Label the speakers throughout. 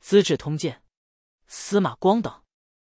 Speaker 1: 资治通鉴》、司马光等。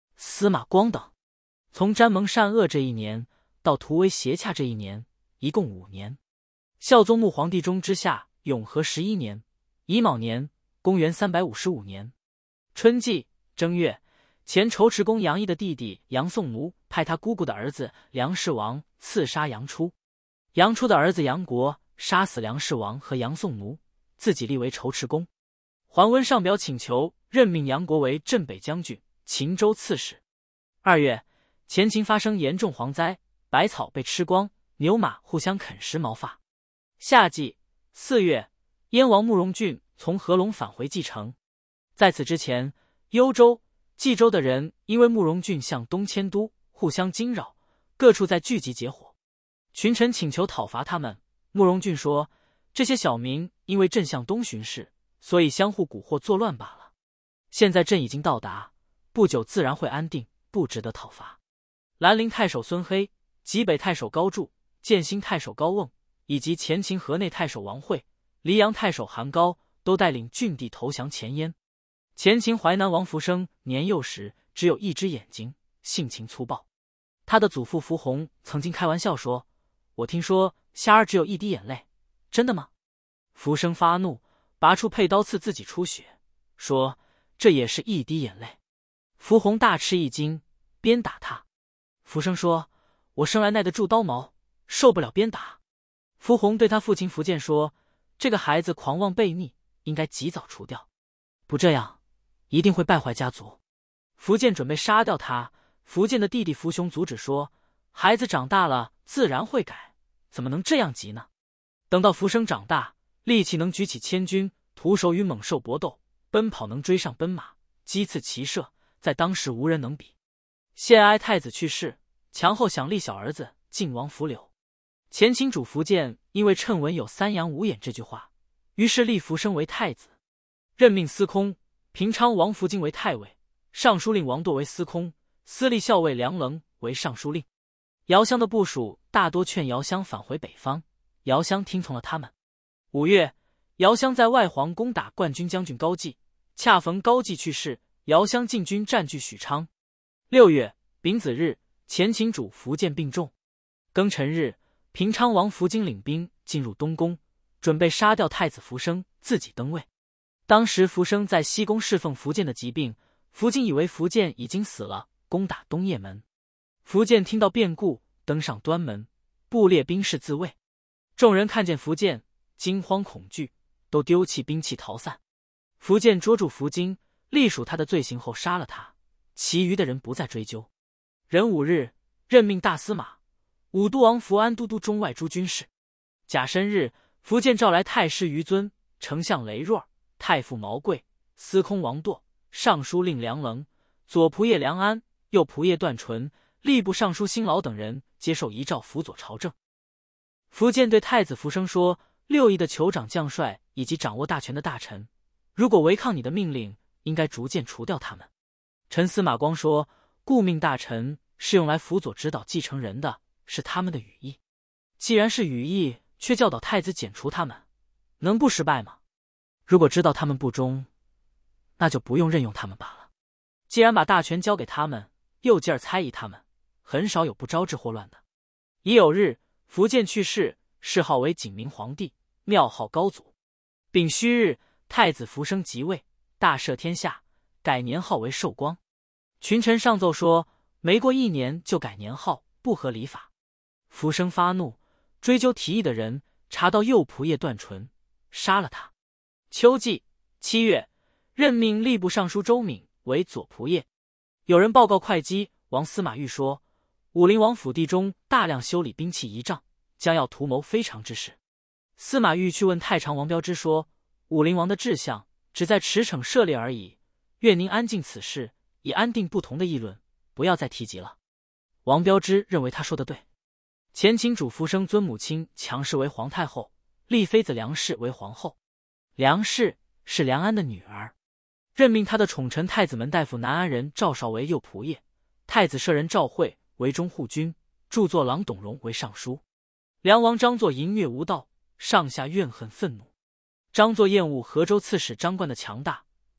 Speaker 1: 从沾蒙善恶这一年到图为邪洽这一年，一共5年。孝宗穆皇帝中之下永和11年，乙卯年，公元355年春季正月，前仇池公杨毅的弟弟杨宋奴派他姑姑的儿子梁氏王刺杀杨初。杨初的儿子杨国杀死梁氏王和杨宋奴，自己立为仇池公。桓温上表请求任命杨国为镇北将军、秦州刺史。2月，前秦发生严重蝗灾，百草被吃光，牛马互相啃食毛发。夏季4月，燕王慕容俊从合龙返回蓟城。在此之前，幽州、冀州的人因为慕容俊向东迁都，互相惊扰，各处在聚集结伙。群臣请求讨伐他们，慕容俊说：“这些小民因为朕向东巡视，所以相互蛊惑作乱罢了。现在朕已经到达，不久自然会安定，不值得讨伐。”兰陵太守孙黑、济北太守高柱、建兴太守高瓮，以及前秦河内太守王惠、黎阳太守韩高都带领郡地投降前燕。前秦淮南王福生年幼时只有一只眼睛，性情粗暴。他的祖父福弘曾经开玩笑说：“我听说虾儿只有一滴眼泪，真的吗？”福生发怒，拔出佩刀刺自己出血，说：“这也是一滴眼泪。”福弘大吃一惊，鞭打他。福生说：“我生来耐得住刀矛，受不了鞭打。”福弘对他父亲福建说：“这个孩子狂妄悖逆，应该及早除掉，不这样一定会败坏家族。”福建准备杀掉他，福建的弟弟福雄阻止说：“孩子长大了自然会改，怎么能这样急呢？等到福生长大，力气能举起千钧，徒手与猛兽搏斗，奔跑能追上奔马，击刺骑射，在当时无人能比。”献哀太子去世，强后想立小儿子晋王福柳。前秦主福建因为谶文有三阳五眼这句话，于是立福生为太子，任命司空、平昌王福京为太尉，尚书令王铎为司空，司隶校尉梁棱为尚书令。姚襄的部属大多劝姚襄返回北方，姚襄听从了他们。5月，姚襄在外黄攻打冠军将军高季，恰逢高季去世，姚襄进军占据许昌。6月丙子日，前秦主福建病重。庚辰日，平昌王福京领兵进入东宫，准备杀掉太子福生，自己登位。当时福生在西宫侍奉福建的疾病，福京以为福建已经死了，攻打东掖门。福建听到变故，登上端门，布列兵士自卫。众人看见福建，惊慌恐惧，都丢弃兵器逃散。福建捉住福京，隶属他的罪行后杀了他，其余的人不再追究。壬午日，任命大司马、武都王福安都督中外诸军事。甲申日，福建召来太师于尊、丞相雷若、太傅毛贵、司空王铎、尚书令梁棱、左仆射梁安、右仆射段纯、吏部尚书辛劳等人接受遗诏辅佐朝政。福建对太子福生说：“6邑的酋长将帅以及掌握大权的大臣，如果违抗你的命令，应该逐渐除掉他们。”陈司马光说：“顾命大臣是用来辅佐指导继承人的，是他们的羽翼。既然是羽翼，却教导太子剪除他们，能不失败吗？如果知道他们不忠，那就不用任用他们罢了。既然把大权交给他们，又劲儿猜疑他们，很少有不招致祸乱的。”乙酉日，福建去世，谥号为景明皇帝，庙号高祖。丙戌日，太子福生即位，大赦天下，改年号为寿光。群臣上奏说，没过1年就改年号，不合礼法。福生发怒，追究提议的人，查到右仆射段纯，杀了他。秋季7月，任命吏部尚书周敏为左仆射。有人报告会稽王司马昱说，武陵王府地中大量修理兵器仪仗，将要图谋非常之事。司马昱去问太常王彪之说，武陵王的志向只在驰骋涉猎而已，愿您安静此事，以安定不同的议论，不要再提及了。王彪之认为他说的对。前秦主福生尊母亲强氏为皇太后，立妃子梁氏为皇后。梁氏是梁安的女儿，任命他的宠臣太子门大夫南安人赵绍为右仆射，太子舍人赵惠为中护军，著作郎董荣为尚书。梁王张作淫虐无道，上下怨恨愤怒。张作厌恶河州刺史张冠的强大，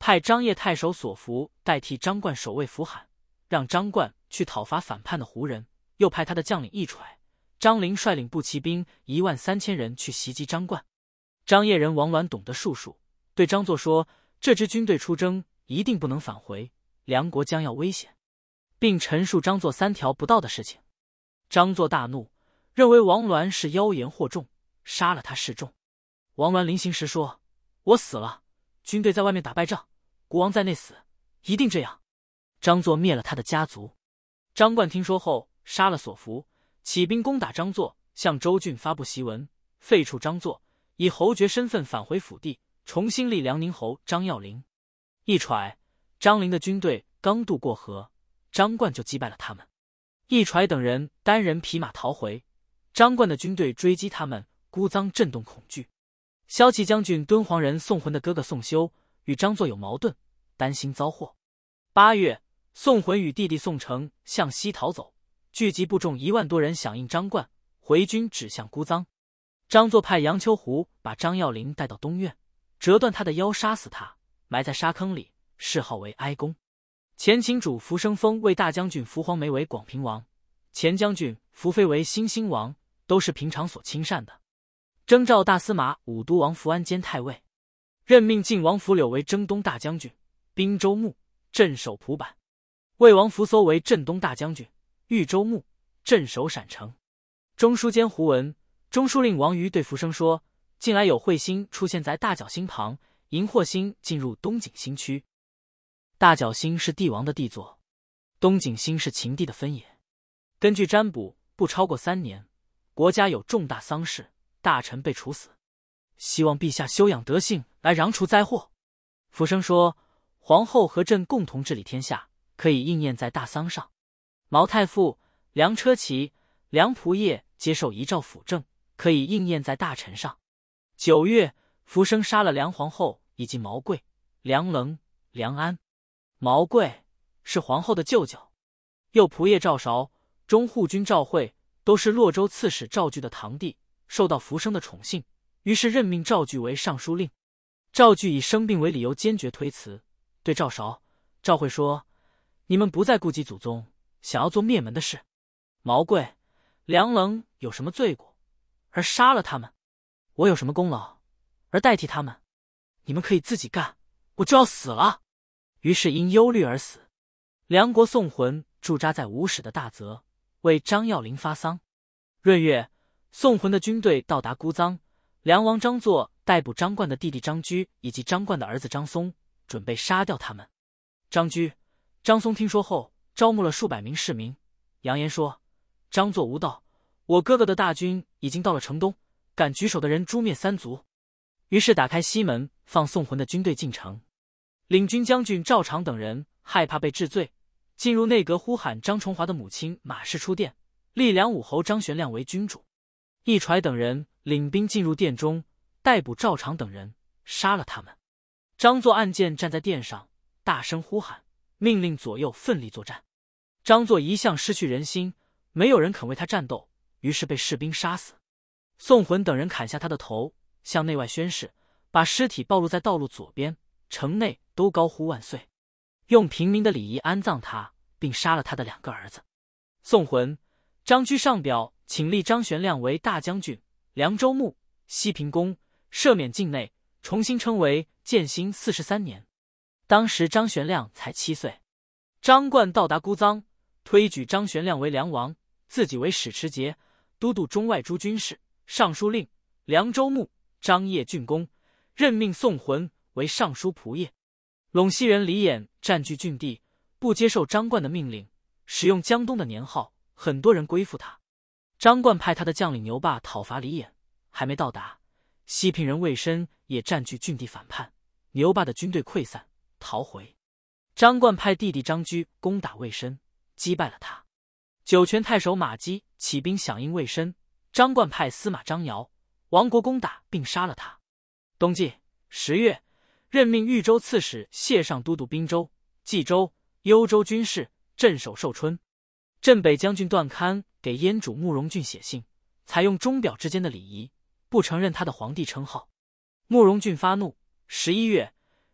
Speaker 1: 派张掖太守索福代替张冠守卫扶罕，让张冠去讨伐反叛的胡人，又派他的将领义揣、张灵率领步骑兵13000人去袭击张冠。张掖人王鸾懂得术数，对张作说：“这支军队出征一定不能返回，梁国将要危险，并陈述张作3条不道的事情。”张作大怒，认为王鸾是妖言惑众，杀了他示众。王鸾临行时说：“我死了，军队在外面打败仗，国王在内死，一定这样。”张作灭了他的家族。张冠听说后，杀了索福，起兵攻打张作，向州郡发布檄文，废黜张作，以侯爵身份返回府地，重新立辽宁侯张耀陵。义揣、张灵的军队刚渡过河，张冠就击败了他们。义揣等人单人匹马逃回，张冠的军队追击他们，孤臧震动恐惧。骁骑将军敦煌人宋浑的哥哥宋修与张作有矛盾，担心遭祸。8月，宋浑与弟弟宋成向西逃走，聚集部众1万多人响应张冠，回军指向孤臧。张作派杨秋湖把张耀陵带到东院，折断他的腰，杀死他，埋在沙坑里，谥号为哀公。前秦主扶生封为大将军，扶黄梅为广平王，前将军扶飞为新兴王，都是平常所亲善的。征召大司马武都王扶安兼太尉，任命晋王扶柳为征东大将军、滨州牧、镇守蒲坂，魏王扶搜为镇东大将军、豫州牧、镇守陕城。中书监胡文、中书令王瑜对扶生说：“近来有彗星出现在大角星旁，荧惑星进入东景星区。大角星是帝王的帝座，东景星是秦帝的分野。根据占卜，不超过3年，国家有重大丧事，大臣被处死，希望陛下休养德性，来攘除灾祸。”扶生说：“皇后和朕共同治理天下，可以应验在大丧上。毛太傅、梁车骑、梁仆射接受遗诏辅政，可以应验在大臣上。”9月，扶生杀了梁皇后以及毛贵、梁棱、梁安。毛贵是皇后的舅舅，右仆射赵韶、中护军赵惠都是洛州刺史赵据的堂弟，受到扶生的宠幸，于是任命赵据为尚书令。赵据以生病为理由坚决推辞，对赵韶、赵惠说：“你们不再顾及祖宗，想要做灭门的事。毛贵、梁棱有什么罪过，而杀了他们？我有什么功劳，而代替他们？你们可以自己干，我就要死了。”于是因忧虑而死。梁国宋浑驻扎在吴使的大泽，为张耀陵发丧。闰月，宋浑的军队到达孤臧，梁王张作逮捕张冠的弟弟张居以及张冠的儿子张松，准备杀掉他们。张居、张松听说后，招募了数百名士民，扬言说：“张作无道，我哥哥的大军已经到了城东，敢举手的人诛灭3族。”于是打开西门，放宋浑的军队进城。领军将军赵常等人害怕被治罪，进入内阁呼喊张崇华的母亲马氏出殿，立梁武侯张玄亮为君主。义揣等人领兵进入殿中，逮捕赵常等人，杀了他们。张作按剑站在殿上，大声呼喊，命令左右奋力作战。张作一向失去人心，没有人肯为他战斗，于是被士兵杀死。宋浑等人砍下他的头，向内外宣誓，把尸体暴露在道路左边，城内都高呼万岁，用平民的礼仪安葬他，并杀了他的2个儿子。宋浑、张居上表请立张玄亮为大将军、凉州牧、西平公，赦免境内，重新称为建兴43年。当时张玄亮才7岁。张冠到达孤臧，推举张玄亮为梁王，自己为史持节、都督中外诸军事、尚书令、凉州牧、张掖郡公，任命宋浑为尚书仆射。陇西人李衍占据郡地，不接受张冠的命令，使用江东的年号，很多人归附他。张冠派他的将领牛霸讨伐李衍，还没到达，西平人魏申也占据郡地反叛，牛霸的军队溃散逃回。张冠派弟弟张居攻打魏申，击败了他。酒泉太守马基起兵响应魏申，张冠派司马张尧、王国攻打并杀了他。冬季10月，任命豫州刺史谢尚都督滨州、冀州、幽州军事，镇守寿春。镇北将军段堪给燕主慕容俊写信，采用钟表之间的礼仪，不承认他的皇帝称号。慕容俊发怒，11月，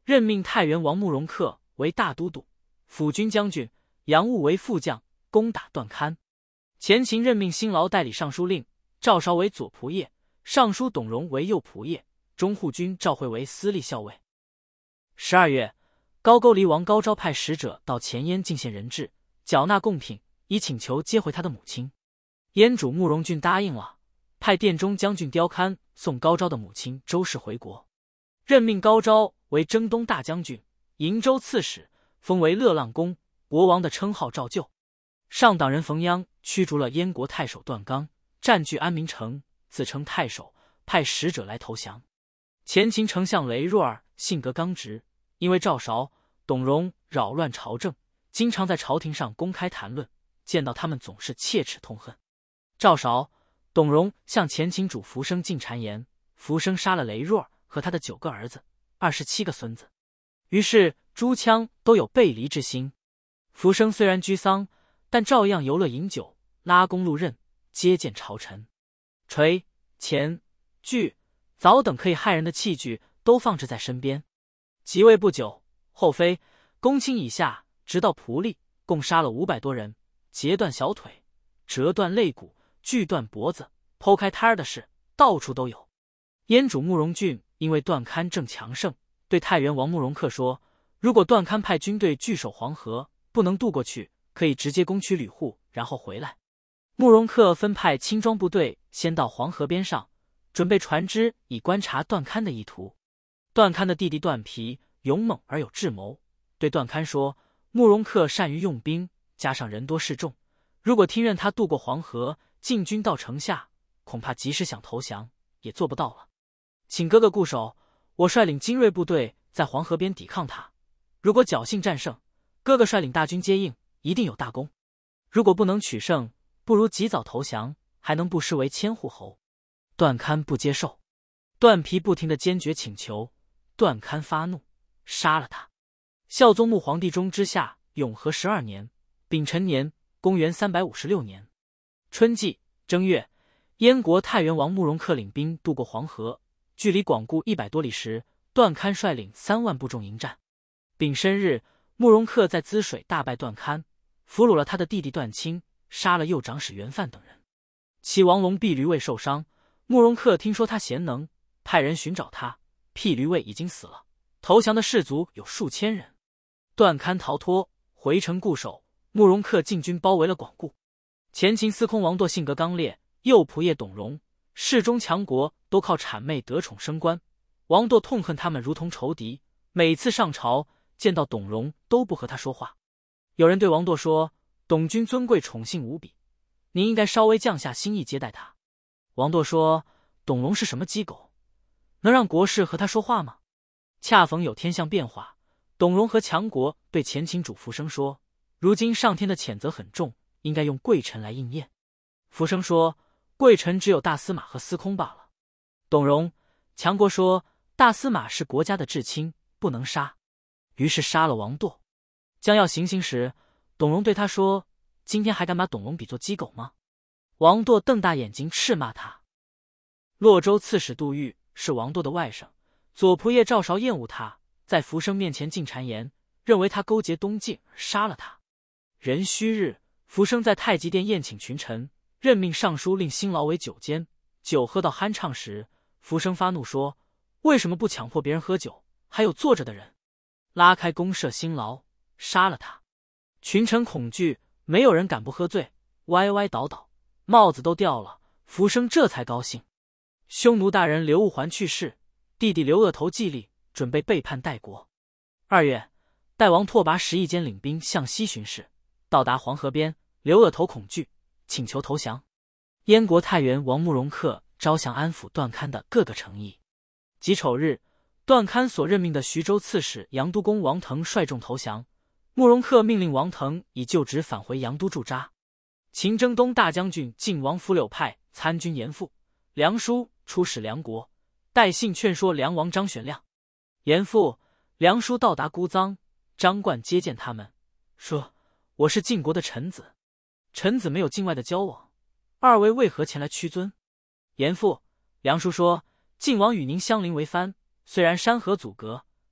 Speaker 1: 任命太原王慕容恪为大都督、辅军将军，杨务为副将，攻打段堪。前秦任命辛劳代理尚书令，赵韶为左仆射，尚书董荣为右仆射，中护军赵惠为司隶校尉。12月，高句丽王高昭派使者到前燕进献人质，缴纳贡品，以请求接回他的母亲。燕主慕容俊答应了，派殿中将军刁堪送高昭的母亲周氏回国，任命高昭为征东大将军、瀛州刺史，封为乐浪公，国王的称号照旧。上党人冯鞅驱逐了燕国太守段刚，占据安民城，自称太守，派使者来投降。前秦丞相雷若尔性格刚直，因为赵韶、董荣扰乱朝政，经常在朝廷上公开谈论，见到他们总是切齿痛恨。赵韶、董荣向前秦主浮生进谗言，浮生杀了雷若尔和他的9个儿子、27个孙子，于是诸羌都有背离之心。浮生虽然居丧，但照样游乐饮酒，拉弓路刃，接见朝臣。锤、钳、锯、凿等可以害人的器具都放置在身边。即位不久，后妃、公卿以下，直到仆隶，共杀了500多人，截断小腿，折断肋骨，锯断脖子，剖开胎儿的事到处都有。燕主慕容俊因为段堪正强盛，对太原王慕容恪说，如果段堪派军队据守黄河，不能渡过去，可以直接攻取吕户，然后回来。慕容恪分派轻装部队先到黄河边上，准备船只以观察段堪的意图。段堪的弟弟段皮勇猛而有智谋，对段堪说，慕容恪善于用兵，加上人多势众，如果听任他渡过黄河，进军到城下，恐怕即使想投降也做不到了。请哥哥固守，我率领精锐部队在黄河边抵抗他，如果侥幸战胜，哥哥率领大军接应，一定有大功。如果不能取胜，不如及早投降，还能不失为千户侯。段堪不接受，段皮不停地坚决请求，段堪发怒，杀了他。孝宗穆皇帝中之下永和12年丙辰年，公元356年春季正月，燕国太原王慕容恪领兵渡过黄河，距离广固100多里时，段堪率领3万部众迎战。丙申日，慕容恪在滋水大败段堪，俘虏了他的弟弟段清，杀了右长史袁范等人。齐王龙毗驴卫受伤，慕容恪听说他贤能，派人寻找他，毗驴卫已经死了，投降的士卒有数千人。段堪逃脱，回城固守，慕容恪进军包围了广固。前秦司空王铎性格刚烈，右仆射董荣，世中强国都靠谄媚得宠升官，王铎痛恨他们如同仇敌，每次上朝见到董荣都不和他说话。有人对王铎说，董君尊贵宠幸无比，您应该稍微降下心意接待他。王铎说，董荣是什么鸡狗，能让国士和他说话吗？恰逢有天象变化，董荣和强国对前秦主浮生说，如今上天的谴责很重，应该用贵臣来应验。浮生说，贵臣只有大司马和司空罢了。董荣、强国说，大司马是国家的至亲，不能杀，于是杀了王铎。将要行刑时，董荣对他说，今天还敢把董荣比作鸡狗吗？王铎瞪大眼睛斥骂他。洛州刺史杜预是王铎的外甥，左仆射赵韶厌恶他，在浮生面前进谗言，认为他勾结东晋而杀了他。壬戌日，浮生在太极殿宴请群臣，任命尚书令辛劳为酒监。酒喝到酣畅时，浮生发怒说，为什么不强迫别人喝酒，还有坐着的人？拉开公社辛劳，杀了他。群臣恐惧，没有人敢不喝醉，歪歪倒倒，帽子都掉了。浮生这才高兴。匈奴大人刘务环去世，弟弟刘鄂头继立，准备背叛代国。2月，代王拓跋什翼坚领兵向西巡视，到达黄河边，刘鄂头恐惧，请求投降。燕国太原王慕容恪招降安抚段堪的各个诚意。己丑日，段堪所任命的徐州刺史杨都公王腾率众投降，慕容恪命令王腾以旧职返回杨都驻扎。秦征东大将军晋王扶柳派参军严复、梁书出使梁国，带信劝说梁王张玄亮。严复、梁书到达姑臧，张冠接见他们，说，我是晋国的臣子，臣子没有境外的交往，二位为何前来屈尊？严复、梁书说，晋王与您相邻为藩，虽然山河阻隔，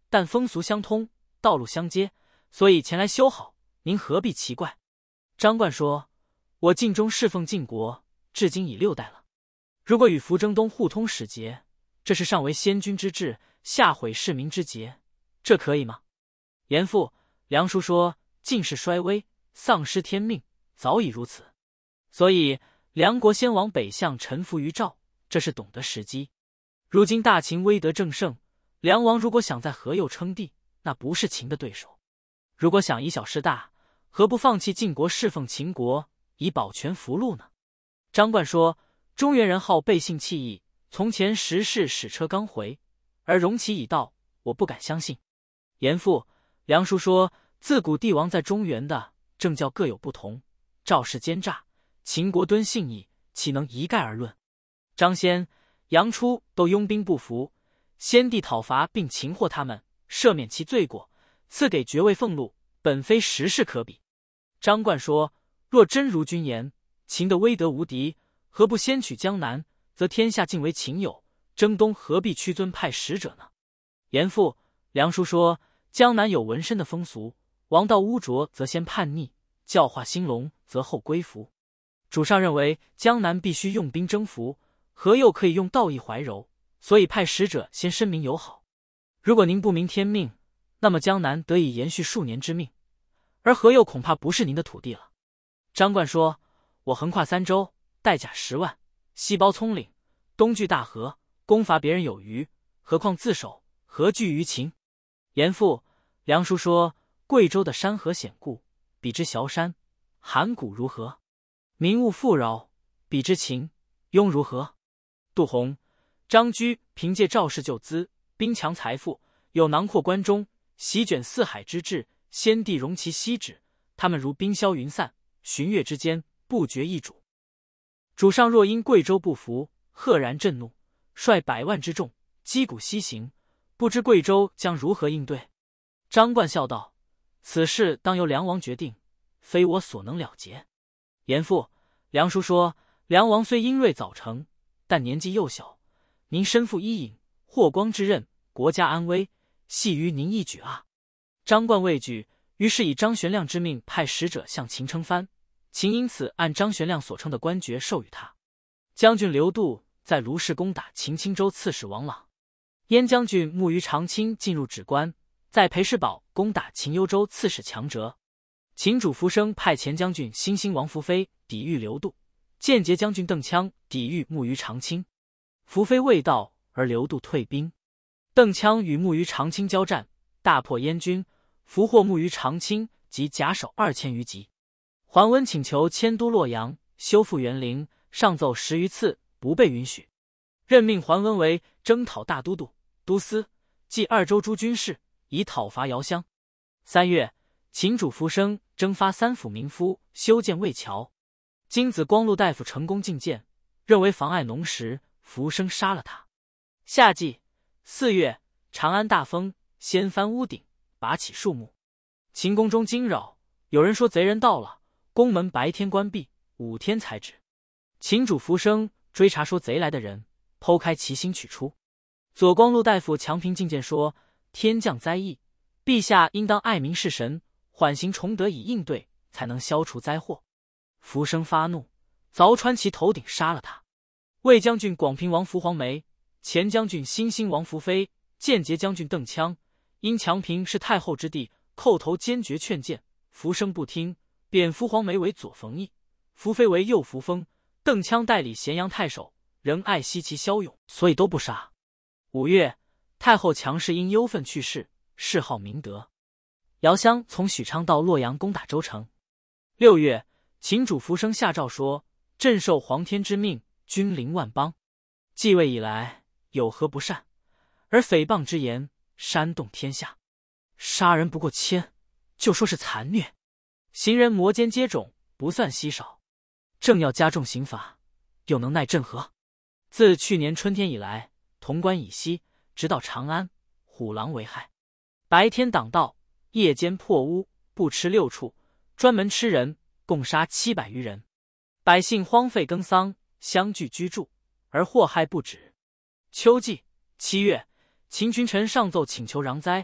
Speaker 1: 但风俗相通，道路相接，所以前来修好，您何必奇怪？”张冠说：“我晋中侍奉晋国，至今已6代了。如果与扶征东互通使节，这是上为先君之志，下毁市民之节，这可以吗？”严复、梁叔说：“晋室衰微，丧失天命，早已如此。所以梁国先往北向臣服于赵，这是懂得时机。如今大秦威德正盛，梁王如果想在河右称帝，那不是秦的对手。如果想以小失大，何不放弃晋国侍奉秦国，以保全福禄呢？”张冠说：“中原人好背信弃义，从前时事使车刚回，而戎骑已到，我不敢相信。”严复、梁叔说：“自古帝王在中原的政教各有不同，赵氏奸诈，秦国敦信义，岂能一概而论？张先、杨初都拥兵不服，先帝讨伐并擒获他们，赦免其罪过，赐给爵位俸禄，本非时事可比。”张冠说：“若真如君言，秦的威德无敌，何不先取江南，则天下尽为秦有，征东何必屈尊派使者呢？”严复、梁叔说：“江南有纹身的风俗，王道污浊则先叛逆，教化兴隆则后归服。主上认为江南必须用兵征服，何又可以用道义怀柔，所以派使者先申明友好。如果您不明天命，那么江南得以延续数年之命，而河右恐怕不是您的土地了。”张冠说：“我横跨3州，带甲10万，西包葱岭，东据大河，攻伐别人有余，何况自守，何惧于秦？”严复、梁叔说：“贵州的山河险固，比之崤山、函谷如何？民物富饶，比之秦、雍如何？”杜洪、张居凭借赵氏救资，兵强财富，有囊括关中，席卷四海之志，先帝容其息止，他们如冰消云散，旬月之间，不决一主。主上若因贵州不服，赫然震怒，率100万之众击鼓西行，不知贵州将如何应对？”张冠笑道：“此事当由梁王决定，非我所能了结。”严复、梁叔说：“梁王虽英锐早成，但年纪幼小，您身负伊尹、霍光之任，国家安危系于您一举啊！”张冠畏惧，于是以张玄亮之命派使者向秦称藩，秦因此按张玄亮所称的官爵授予他。将军刘度在卢氏攻打秦青州刺史王朗，燕将军慕于长青进入止关，在裴世宝攻打秦幽州刺史强折。秦主福生派前将军新兴王福飞抵御刘度，间节将军邓羌抵御慕于长青。福飞未到，而刘度退兵。邓羌与慕于长青交战，大破燕军，俘获慕于长青及甲首2000余级。桓温请求迁都洛阳，修复园陵，上奏10余次，不被允许。任命桓温为征讨大都督、都司，冀2州诸军事，以讨伐姚襄。3月，秦主福生征发3府民夫修建渭桥，金子光禄大夫成功进谏，认为妨碍农时，福生杀了他。夏季4月，长安大风，掀翻屋顶，拔起树木。秦宫中惊扰，有人说贼人到了，宫门白天关闭，5天才止。秦主福生追查说贼来的人，剖开其心取出。左光禄大夫强平进谏说：“天降灾异，陛下应当爱民事神，缓刑崇德以应对，才能消除灾祸。”福生发怒，凿穿其头顶，杀了他。魏将军广平王福黄梅、前将军新兴王福飞、间节将军邓羌，因强平是太后之弟，叩头坚决劝谏，福生不听，贬福黄梅为左冯翊，福飞为右扶风，邓羌代理咸阳太守，仍爱惜其骁勇，所以都不杀。5月，太后强氏因忧愤去世，谥号明德。姚襄从许昌到洛阳攻打周城。6月，秦主福生下诏说：“朕受皇天之命，君临万邦，继位以来，有何不善？而诽谤之言，煽动天下，杀人不过1000，就说是残虐，行人摩肩接踵，不算稀少。正要加重刑罚，又能奈朕何？自去年春天以来，潼关以西，直到长安，虎狼为害，白天挡道，夜间破屋，不吃6处，专门吃人，共杀700余人。百姓荒废耕桑，相聚居住，而祸害不止。秋季7月，秦群臣上奏请求攘灾，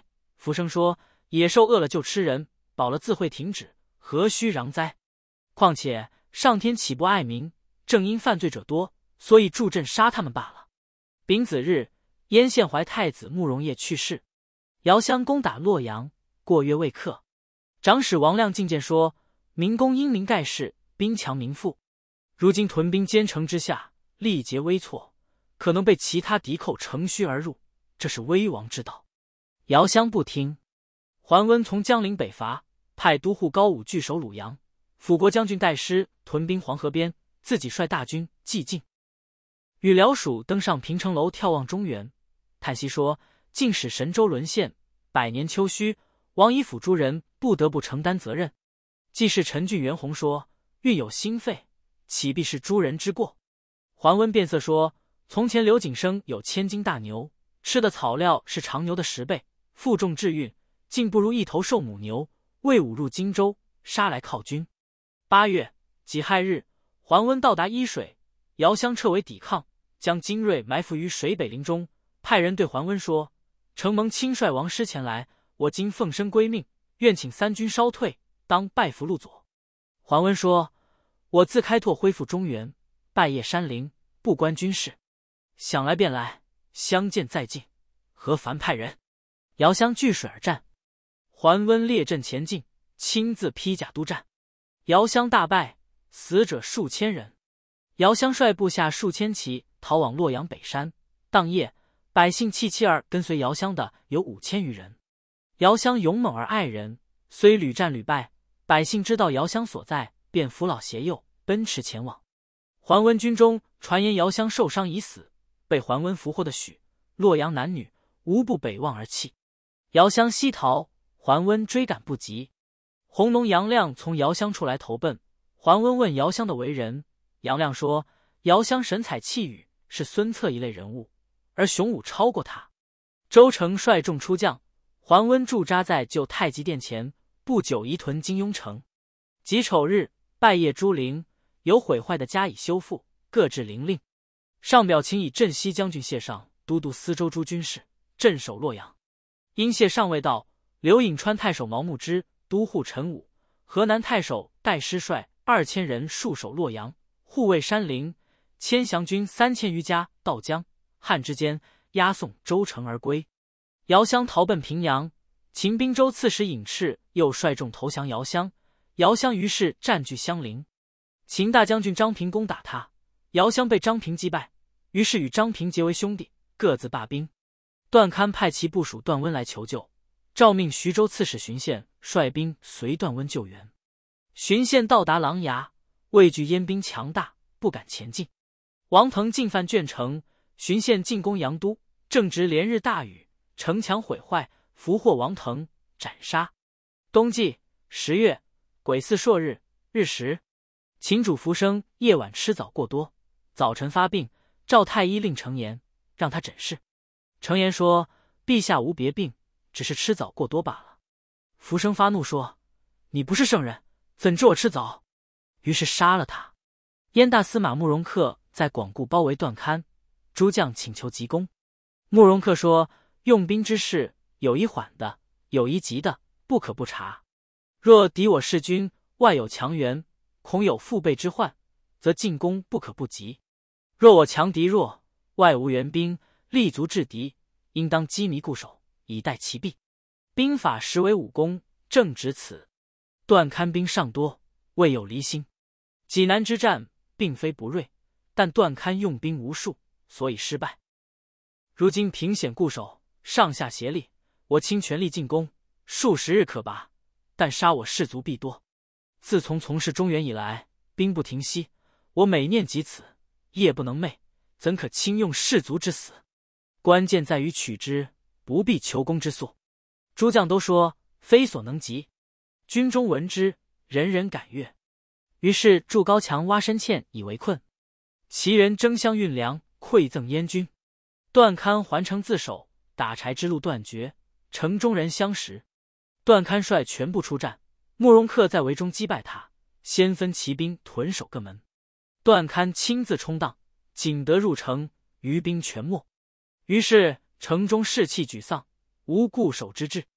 Speaker 1: 浮生说：“野兽饿了就吃人，饱了自会停止，何须攘哉？况且上天岂不爱民？正因犯罪者多，所以助阵杀他们罢了。”丙子日，燕献怀太子慕容业去世。姚襄攻打洛阳，过月未克。长史王亮进谏说：“明公英明盖世，兵强民富，如今屯兵坚城之下，力竭危挫，可能被其他敌寇乘虚而入，这是危亡之道。”姚襄不听。桓温从江陵北伐，派都护高武据守鲁阳，辅国将军带师屯兵黄河边，自己率大军既进。与辽属登上平城楼眺望中原，叹息说：“晋使神州沦陷，百年秋虚，王以辅诸人不得不承担责任。”既是陈俊元宏说：“运有心肺，岂必是诸人之过？”桓温变色说：“从前刘景升有千斤大牛，吃的草料是长牛的10倍，负重致运，竟不如一头瘦母牛。魏武入荆州，杀来犒军。8月己亥日，桓温到达伊水，姚襄撤围抵抗，将精锐埋伏于水北林中，派人对桓温说：“承蒙亲率王师前来，我今奉身归命，愿请三军稍退，当拜伏路左。”桓温说：“我自开拓恢复中原，拜谒山陵，不关军事，想来便来，相见再进，何烦派人？”姚襄据水而战。桓温列阵前进，亲自披甲督战。姚襄大败，死者数千人。姚襄率部下数千骑逃往洛阳北山。当夜，百姓弃妻儿跟随姚襄的有5000余人。姚襄勇猛而爱人，虽屡战屡败，百姓知道姚襄所在，便扶老携幼奔驰前往。桓温军中传言姚襄受伤已死，被桓温俘获的许、洛阳男女无不北望而泣。姚襄西逃，桓温追赶不及。弘农杨亮从姚襄处来投奔。桓温问姚襄的为人，杨亮说：“姚襄神采气宇，是孙策一类人物，而雄武超过他。”周成率众出将，桓温驻扎在旧太极殿前，不久移屯金庸城。己丑日，拜谒诸陵，有毁坏的加以修复，各置陵令。上表请以镇西将军谢尚都督司州诸军事，镇守洛阳。因谢尚未到，刘颍川太守毛慕之、都护陈武、河南太守戴师率2000人戍守洛阳，护卫山陵。千降军3000余家到江汉之间，押送周成而归。姚襄逃奔平阳，秦滨州刺史尹赤又率众投降姚襄，姚襄于是占据襄陵。秦大将军张平攻打他，姚襄被张平击败，于是与张平结为兄弟，各自罢兵。段堪派其部属段温来求救，诏命徐州刺史荀宪率兵随段温救援。荀宪到达琅琊，畏惧燕兵强大，不敢前进。王腾进犯鄄城，荀宪进攻阳都，正值连日大雨，城墙毁坏，俘获王腾，斩杀。冬季10月癸巳朔日，日食。秦主浮生夜晚吃枣过多，早晨发病，召太医令程延，让他诊视。程延说：“陛下无别病，只是吃枣过多罢了。”浮生发怒说：“你不是圣人，怎知我吃枣？”于是杀了他。燕大司马慕容恪在广固包围段堪，诸将请求急攻。慕容恪说：“用兵之事，有一缓的，有一急的，不可不察。若敌我弑君，外有强援，恐有腹背之患，则进攻不可不急。若我强敌弱，外无援兵，立足制敌，应当机迷固守，以待其弊。兵法实为武功，正值此。段堪兵尚多，未有离心。济南之战并非不锐，但段堪用兵无数，所以失败。如今凭险固守，上下协力，我倾全力进攻，数十日可拔，但杀我士卒必多。自从从事中原以来，兵不停息，我每念及此，夜不能寐，怎可轻用士卒之死？关键在于取之，不必求功之速。诸将都说非所能及，军中闻之，人人感悦。于是筑高墙，挖深堑，以为困。齐人争相运粮，馈赠燕军。段堪还城自守，打柴之路断绝，城中人相识。段堪率全部出战，慕容恪在围中击败他，先分骑兵屯守各门。段堪亲自冲荡，仅得入城，余兵全没。于是城中士气沮丧，无固守之志。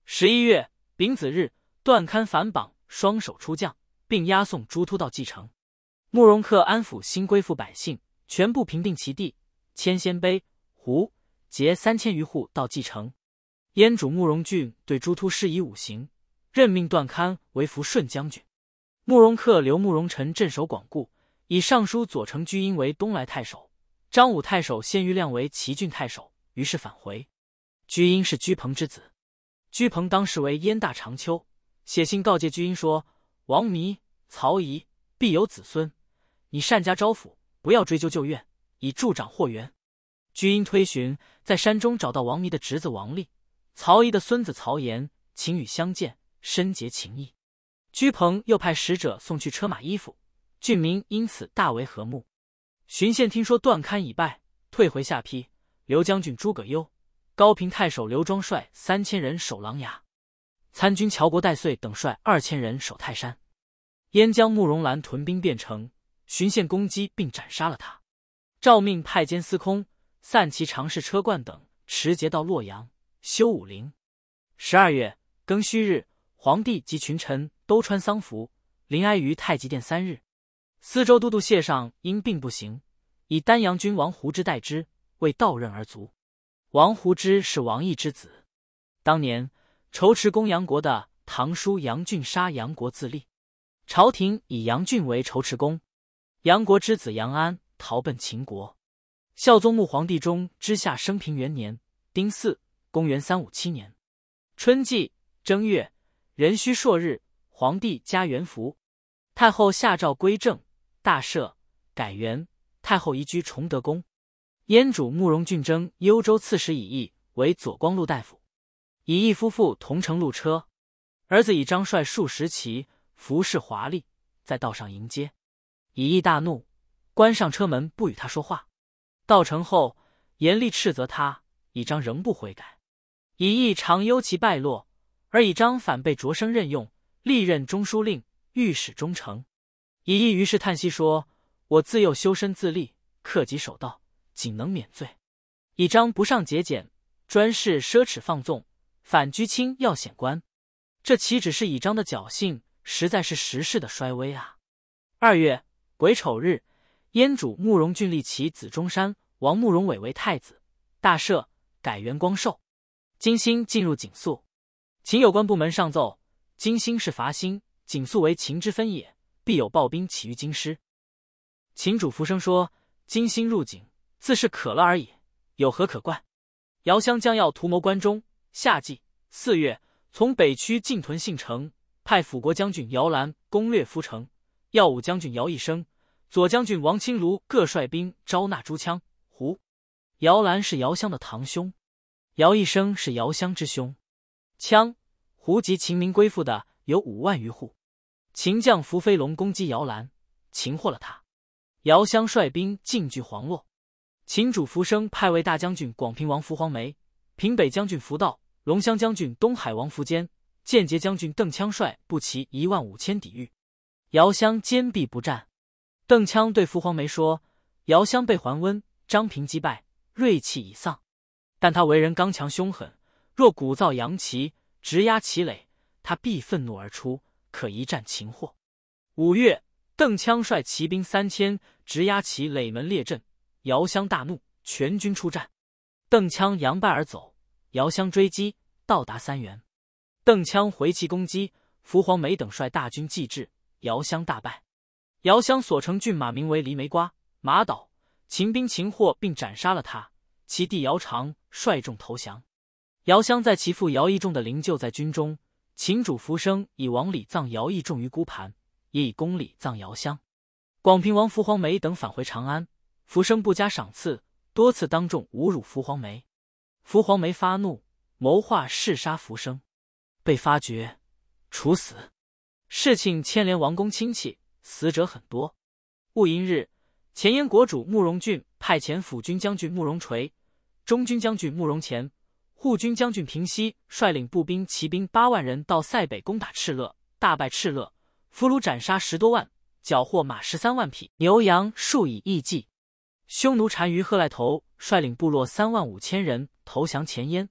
Speaker 1: 11月丙子日，段堪反绑，双手出将，并押送朱突到蓟城。慕容恪安抚新归附百姓，全部平定其地，迁鲜卑、胡、羯3000余户到蓟城。燕主慕容俊对朱突施以5刑，任命段堪为抚顺将军。慕容恪留慕容辰镇守广固，以尚书左丞居英为东莱太守，张武太守献玉亮为齐郡太守，于是返回。居英是居鹏之子，居鹏当时为燕大长秋，写信告诫居英说：王弥、曹仪必有子孙，你善加招抚，不要追究旧怨，以助长祸源。居英推寻，在山中找到王弥的侄子王立、曹仪的孙子曹岩，请与相见，深结情谊。居鹏又派使者送去车马衣服，郡民因此大为和睦。荀宪听说段堪已败，退回下邳，刘将军诸葛优、高平太守刘庄率3000人守琅琊，参军乔国戴遂等率2000人守泰山。燕将慕容兰屯兵汴城，荀宪攻击并斩杀了他。诏命派监司空散骑常侍车贯等持节到洛阳，修武陵。12月庚戌日，皇帝及群臣都穿丧服，临哀于太极殿3日。司州都督谢尚因病不行，以丹阳君王胡之代之，为道任而卒。王胡之是王毅之子。当年仇持攻杨国的堂叔杨俊杀杨国自立，朝廷以杨俊为仇持公。杨国之子杨安逃奔秦国。孝宗穆皇帝中之下升平元年丁巳，公元357年春季正月，壬戌朔日，皇帝加元服。太后下诏归正，大赦，改元。太后移居崇德宫。燕主慕容俊征幽州刺史以义为左光禄大夫，以义夫妇同乘鹿车，儿子以章率数10骑，服饰华丽，在道上迎接。以义大怒，关上车门，不与他说话。到城后，严厉斥责他，以章仍不悔改。以义常忧其败落，而以章反被擢升任用，历任中书令、御史中丞。以义于是叹息说：我自幼修身自立，克己守道，仅能免罪。以章不上节俭，专事奢侈放纵，反居卿要显官，这岂只是以章的侥幸，实在是时势的衰微啊。2月癸丑日，燕主慕容俊立其子中山王慕容伟为太子，大赦，改元光寿。金星进入景肃。秦有关部门上奏，金星是伐兴，景肃为秦之分也，必有暴兵起于京师。秦主浮生说：金星入景，自是可乐而已，有何可怪？姚襄将要图谋关中。夏季4月，从北区进屯信城，派辅国将军姚兰攻略夫城，耀武将军姚义生、左将军王清庐各率兵招纳诸羌、胡。姚兰是姚襄的堂兄，姚义生是姚襄之兄。羌、胡及秦民归附的有5万余户。秦将伏飞龙攻击姚兰，擒获了他。姚襄率兵进据黄洛。秦主浮生派为大将军广平王伏黄梅、平北将军伏道、龙骧将军东海王伏坚、建节将军邓羌率步骑15000抵御。姚襄坚壁不战。邓羌对伏黄梅说：姚襄被桓温、张平击败，锐气已丧，但他为人刚强凶狠，若鼓噪扬旗，直压其垒，他必愤怒而出，可一战擒获。5月，邓羌率骑兵3000直压其垒门列阵，姚襄大怒，全军出战。邓羌佯败而走，姚襄追击，到达三原。邓羌回骑攻击，伏黄梅等率大军继至，姚襄大败。姚襄所乘骏马名为黎梅瓜、马岛，秦兵擒获并斩杀了他，其弟姚长率众投降。姚襄在其父姚义仲的灵柩在军中，秦主浮生以王礼葬姚义仲于孤盘，也以公礼葬姚襄。广平王伏黄梅等返回长安，浮生不加赏赐，多次当众侮辱伏黄梅。伏黄梅发怒，谋划弑杀浮生，被发觉，处死。事情牵连王公亲戚，死者很多。戊寅日，前燕国主慕容俊派前辅军将军慕容垂、中军将军慕容前、护军将军平西率领步兵骑兵8万人到塞北攻打敕勒，大败敕勒，俘虏斩杀10多万，缴获马13万匹，牛羊数以亿计。匈奴单于贺赖头率领部落35000人投降前燕，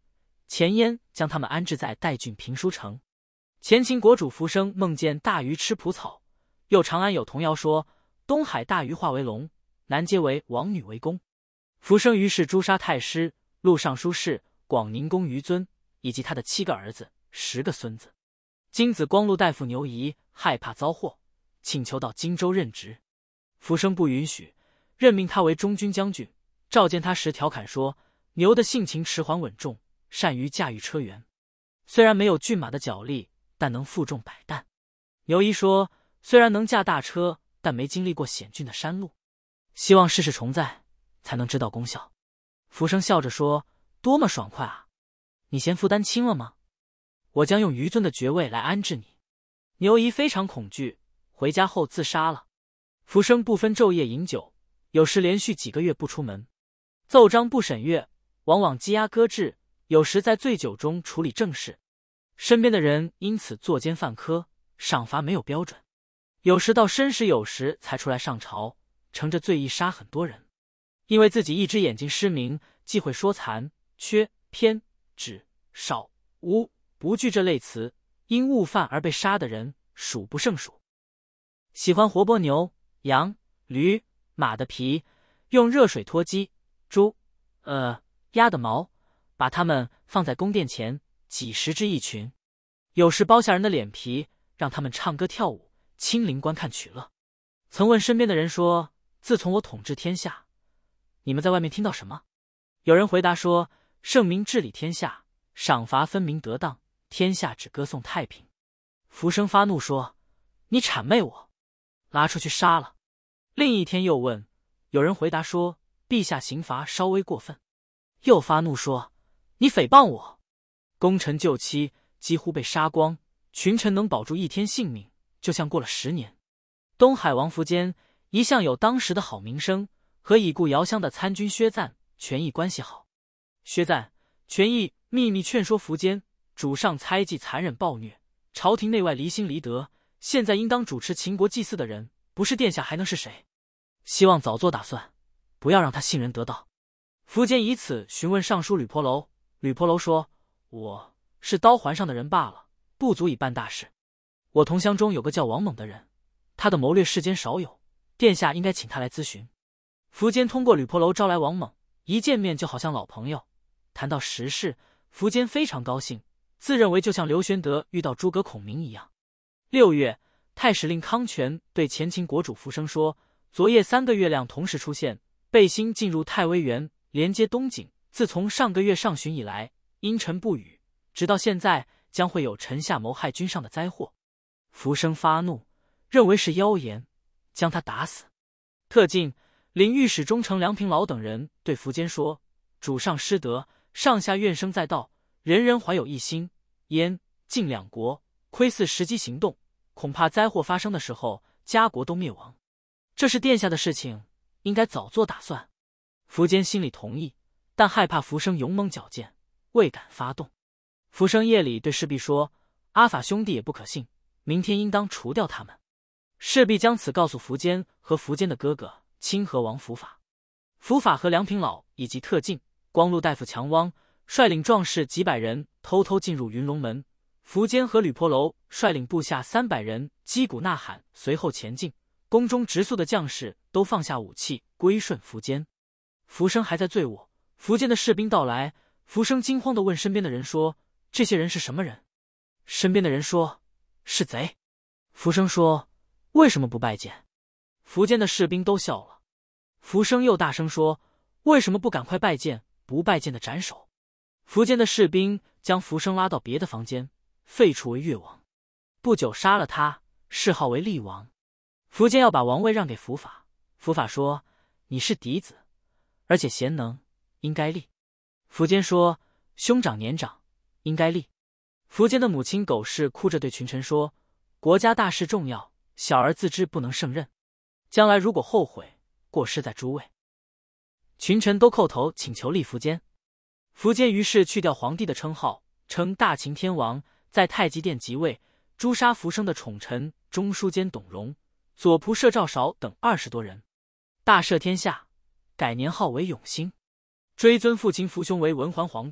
Speaker 1: 前燕将他们安置在代郡平书城。前秦国主浮生梦见大鱼吃蒲草，又长安有童谣说东海大鱼化为龙，南皆为王女为公。浮生于是诛杀太师、录尚书事、广宁公于尊以及他的7个儿子、10个孙子。金子光禄大夫牛仪害怕遭祸，请求到荆州任职。浮生不允许，任命他为中军将军。召见他时调侃说，牛的性情迟缓稳重，善于驾驭车辕，虽然没有骏马的脚力，但能负重100担。牛仪说，虽然能驾大车，但没经历过险峻的山路，希望世事重在，才能知道功效。浮生笑着说，多么爽快啊！你嫌负担轻了吗？我将用于尊的爵位来安置你。牛仪非常恐惧，回家后自杀了。浮生不分昼夜饮酒，有时连续几个月不出门，奏章不审阅，往往羁押搁置，有时在醉酒中处理政事。身边的人因此作奸犯科，赏罚没有标准，有时到申时酉时才出来上朝，乘着醉意杀很多人。因为自己一只眼睛失明，忌讳说残、缺、偏、只、少、无、不惧这类词，因误犯而被杀的人数不胜数。喜欢活剥牛、羊、驴、马的皮，用热水脱鸡、猪、鸭的毛，把它们放在宫殿前，几十只一群。有时剥下人的脸皮，让他们唱歌跳舞，亲临观看取乐。曾问身边的人说，自从我统治天下，你们在外面听到什么？有人回答说，圣明治理天下，赏罚分明得当，天下只歌颂太平。浮生发怒说，你谄媚我，拉出去杀了。另一天又问，有人回答说，陛下刑罚稍微过分。又发怒说，你诽谤我。功臣旧妻几乎被杀光，群臣能保住1天性命，就像过了10年。东海王苻坚一向有当时的好名声，和已故遥襄的参军薛赞、权益关系好。薛赞、权益秘密劝说苻坚，主上猜忌残忍暴虐，朝廷内外离心离德，现在应当主持秦国祭祀的人，不是殿下还能是谁？希望早做打算，不要让他信任得到。苻坚以此询问尚书吕婆楼，吕婆楼说，我是刀环上的人罢了，不足以办大事。我同乡中有个叫王猛的人，他的谋略世间少有，殿下应该请他来咨询。苻坚通过吕婆楼招来王猛，一见面就好像老朋友。谈到时事，苻坚非常高兴，自认为就像刘玄德遇到诸葛孔明一样。6月，太史令康全对前秦国主浮生说，昨夜3个月亮同时出现，背星进入太微垣，连接东景。自从上个月上旬以来，阴沉不雨，直到现在将会有臣下谋害君上的灾祸。浮生发怒，认为是妖言，将他打死。特进领御史中丞梁平老等人对苻坚说，主上失德，上下怨声载道，人人怀有一心，燕、晋2国窥伺时机行动，恐怕灾祸发生的时候，家国都灭亡。这是殿下的事情，应该早做打算。苻坚心里同意，但害怕浮生勇猛矫健，未敢发动。浮生夜里对侍婢说，阿法兄弟也不可信，明天应当除掉他们。侍婢将此告诉苻坚和苻坚的哥哥清河王伏法。伏法和梁平老以及特进、光禄大夫强汪率领壮士几百人偷偷进入云龙门。苻坚和吕婆楼率领部下300人击鼓呐喊，随后前进。宫中直宿的将士都放下武器，归顺苻坚。浮生还在醉卧，苻坚的士兵到来，浮生惊慌地问身边的人说，这些人是什么人？身边的人说，是贼。浮生说，为什么不拜见？苻坚的士兵都笑了。浮生又大声说，为什么不赶快拜见？不拜见的斩首。苻坚的士兵将浮生拉到别的房间，废黜为越王。不久杀了他，谥号为厉王。苻坚要把王位让给伏法，伏法说，你是嫡子，而且贤能，应该立。苻坚说，兄长年长，应该立。苻坚的母亲苟氏哭着对群臣说，国家大事重要，小儿自知不能胜任，将来如果后悔，过失在诸位。群臣都叩头请求立苻坚。苻坚于是去掉皇帝的称号，称大秦天王，在太极殿即位，诛杀浮生的宠臣中书监董荣、左仆射赵韶等20多人，大赦天下，改年号为永兴，追尊父亲苻雄为文桓皇帝。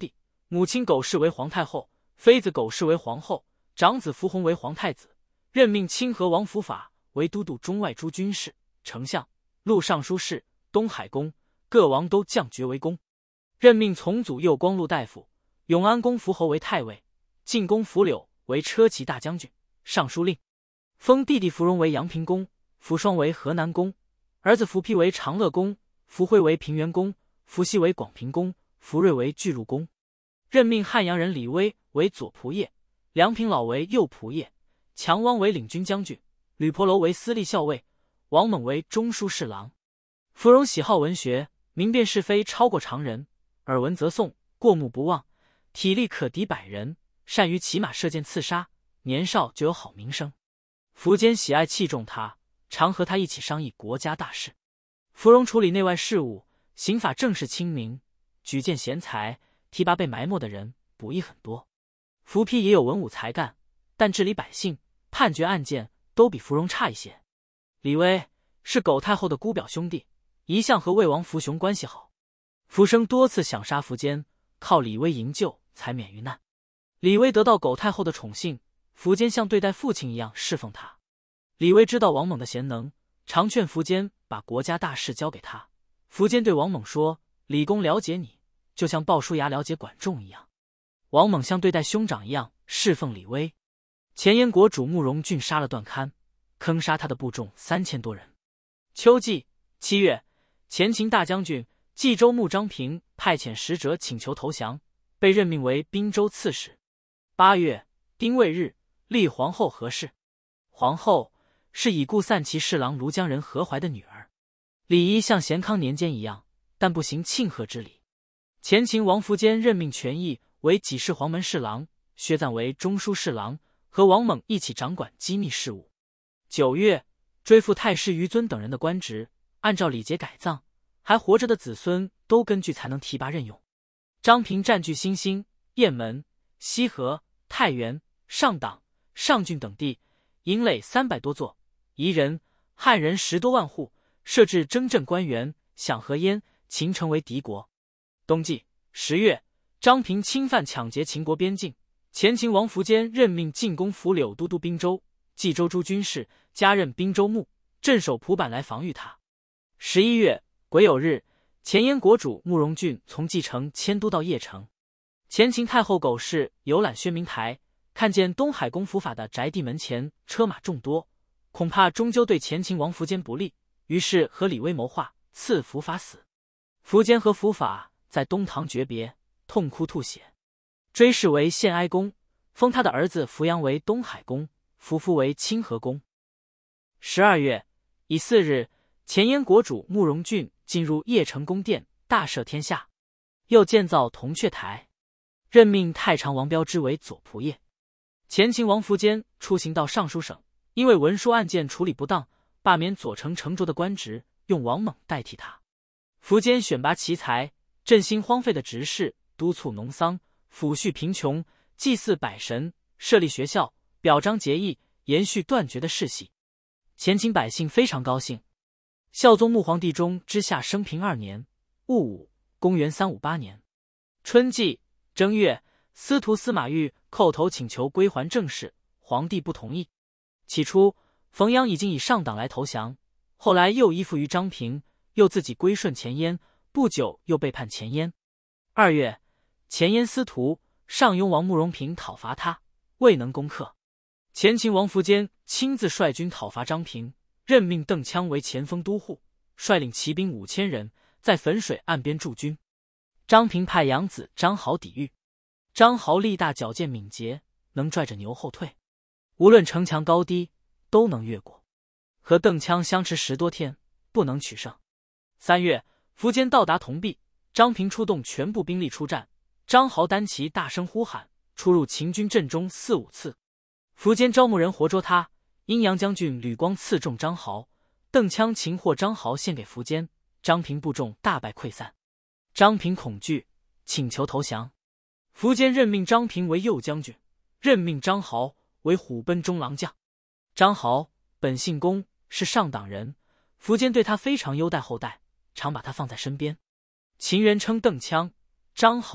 Speaker 1: 母亲苟氏为皇太后，妃子苟氏为皇后，长子福弘为皇太子。任命清河王福法为都督中外诸军事、丞相、录尚书事、东海公，各王都降爵为公。任命从祖右光禄大夫、永安公福侯为太尉，晋公福柳为车骑大将军、尚书令。封弟弟福荣为阳平公，福双为河南公，儿子福丕为长乐公，福辉为平原公，福熙为广平公，福瑞为巨鹿公。任命汉阳人李威为左仆射，梁平老为右仆射，强汪为领军将军，吕婆楼为司隶校尉，王猛为中书侍郎。芙蓉喜好文学，明辨是非超过常人，耳闻则诵，过目不忘，体力可敌100人，善于骑马射箭刺杀，年少就有好名声。苻坚喜爱器重他，常和他一起商议国家大事。芙蓉处理内外事务，刑法正事清明，举荐贤才，提拔被埋没的人，补益很多。苻丕也有文武才干，但治理百姓、判决案件都比芙蓉差一些。李威是苟太后的姑表兄弟，一向和魏王苻雄关系好。苻生多次想杀苻坚，靠李威营救才免于难。李威得到苟太后的宠幸，苻坚像对待父亲一样侍奉他。李威知道王猛的贤能，常劝苻坚把国家大事交给他。苻坚对王猛说：“李公了解你，就像鲍叔牙了解管仲一样。”王猛像对待兄长一样侍奉李威。前燕国主慕容俊杀了段堪，坑杀他的部众3000多人。秋季7月，前秦大将军冀州牧张平派遣使者请求投降，被任命为滨州刺史。8月丁未日，立皇后何氏。皇后是已故散骑侍郎庐江人何怀的女儿。礼仪像咸康年间一样，但不行庆贺之礼。前秦王苻坚任命权益为给事黄门侍郎，薛赞为中书侍郎，和王猛一起掌管机密事务。9月，追复太师于尊等人的官职，按照礼节改葬，还活着的子孙都根据才能提拔任用。张平占据新兴、雁门、西河、太原、上党、上郡等地，营垒300多座，夷人、汉人10多万户，设置征镇官员，想和燕、秦成为敌国。冬季10月，张平侵犯抢劫秦国边境，前秦王苻坚任命晋公福柳都督滨州、冀州诸军事，加任滨州牧，镇守蒲坂来防御他。11月癸酉日，前燕国主慕容俊从蓟城迁都到邺城。前秦太后苟氏游览宣明台，看见东海公伏法的宅地门前车马众多，恐怕终究对前秦王苻坚不利，于是和李威谋划，赐伏法死。苻坚和伏法在东堂诀别，痛哭吐血。追谥为献哀公，封他的儿子扶阳为东海公，扶夫为清河公。12月乙巳日，前燕国主慕容俊进入邺城宫殿，大赦天下，又建造铜雀台，任命太常王彪之为左仆射。前秦王苻坚出行到尚书省，因为文书案件处理不当，罢免左丞程卓的官职，用王猛代替他。苻坚选拔奇才，振兴荒废的职事，督促农桑，抚恤贫穷，祭祀百神，设立学校，表彰节义，延续断绝的世系。前秦百姓非常高兴。孝宗穆皇帝中之下升平2年戊午，公元358年春季正月，司徒司马昱叩头请求归还政事，皇帝不同意。起初冯鞅已经以上党来投降，后来又依附于张平，又自己归顺前燕，不久又背叛前燕。2月，前燕司徒上庸王慕容平讨伐他，未能攻克。前秦王苻坚亲自率军讨伐张平，任命邓羌为前锋都护，率领骑兵5000人，在汾水岸边驻军。张平派养子张豪抵御，张豪力大矫健敏捷，能拽着牛后退，无论城墙高低都能越过，和邓羌相持10多天，不能取胜。3月，苻坚到达铜壁，张平出动全部兵力出战，张豪单骑大声呼喊，出入秦军阵中4、5次。苻坚招募人活捉他，阴阳将军吕光刺中张豪，邓羌擒获张豪献给苻坚，张平部众大败溃散。张平恐惧，请求投降。苻坚任命张平为右将军，任命张豪为虎贲中郎将。张豪本姓龚，是上党人，苻坚对他非常优待厚待，常把他放在身边。秦人称邓羌、张豪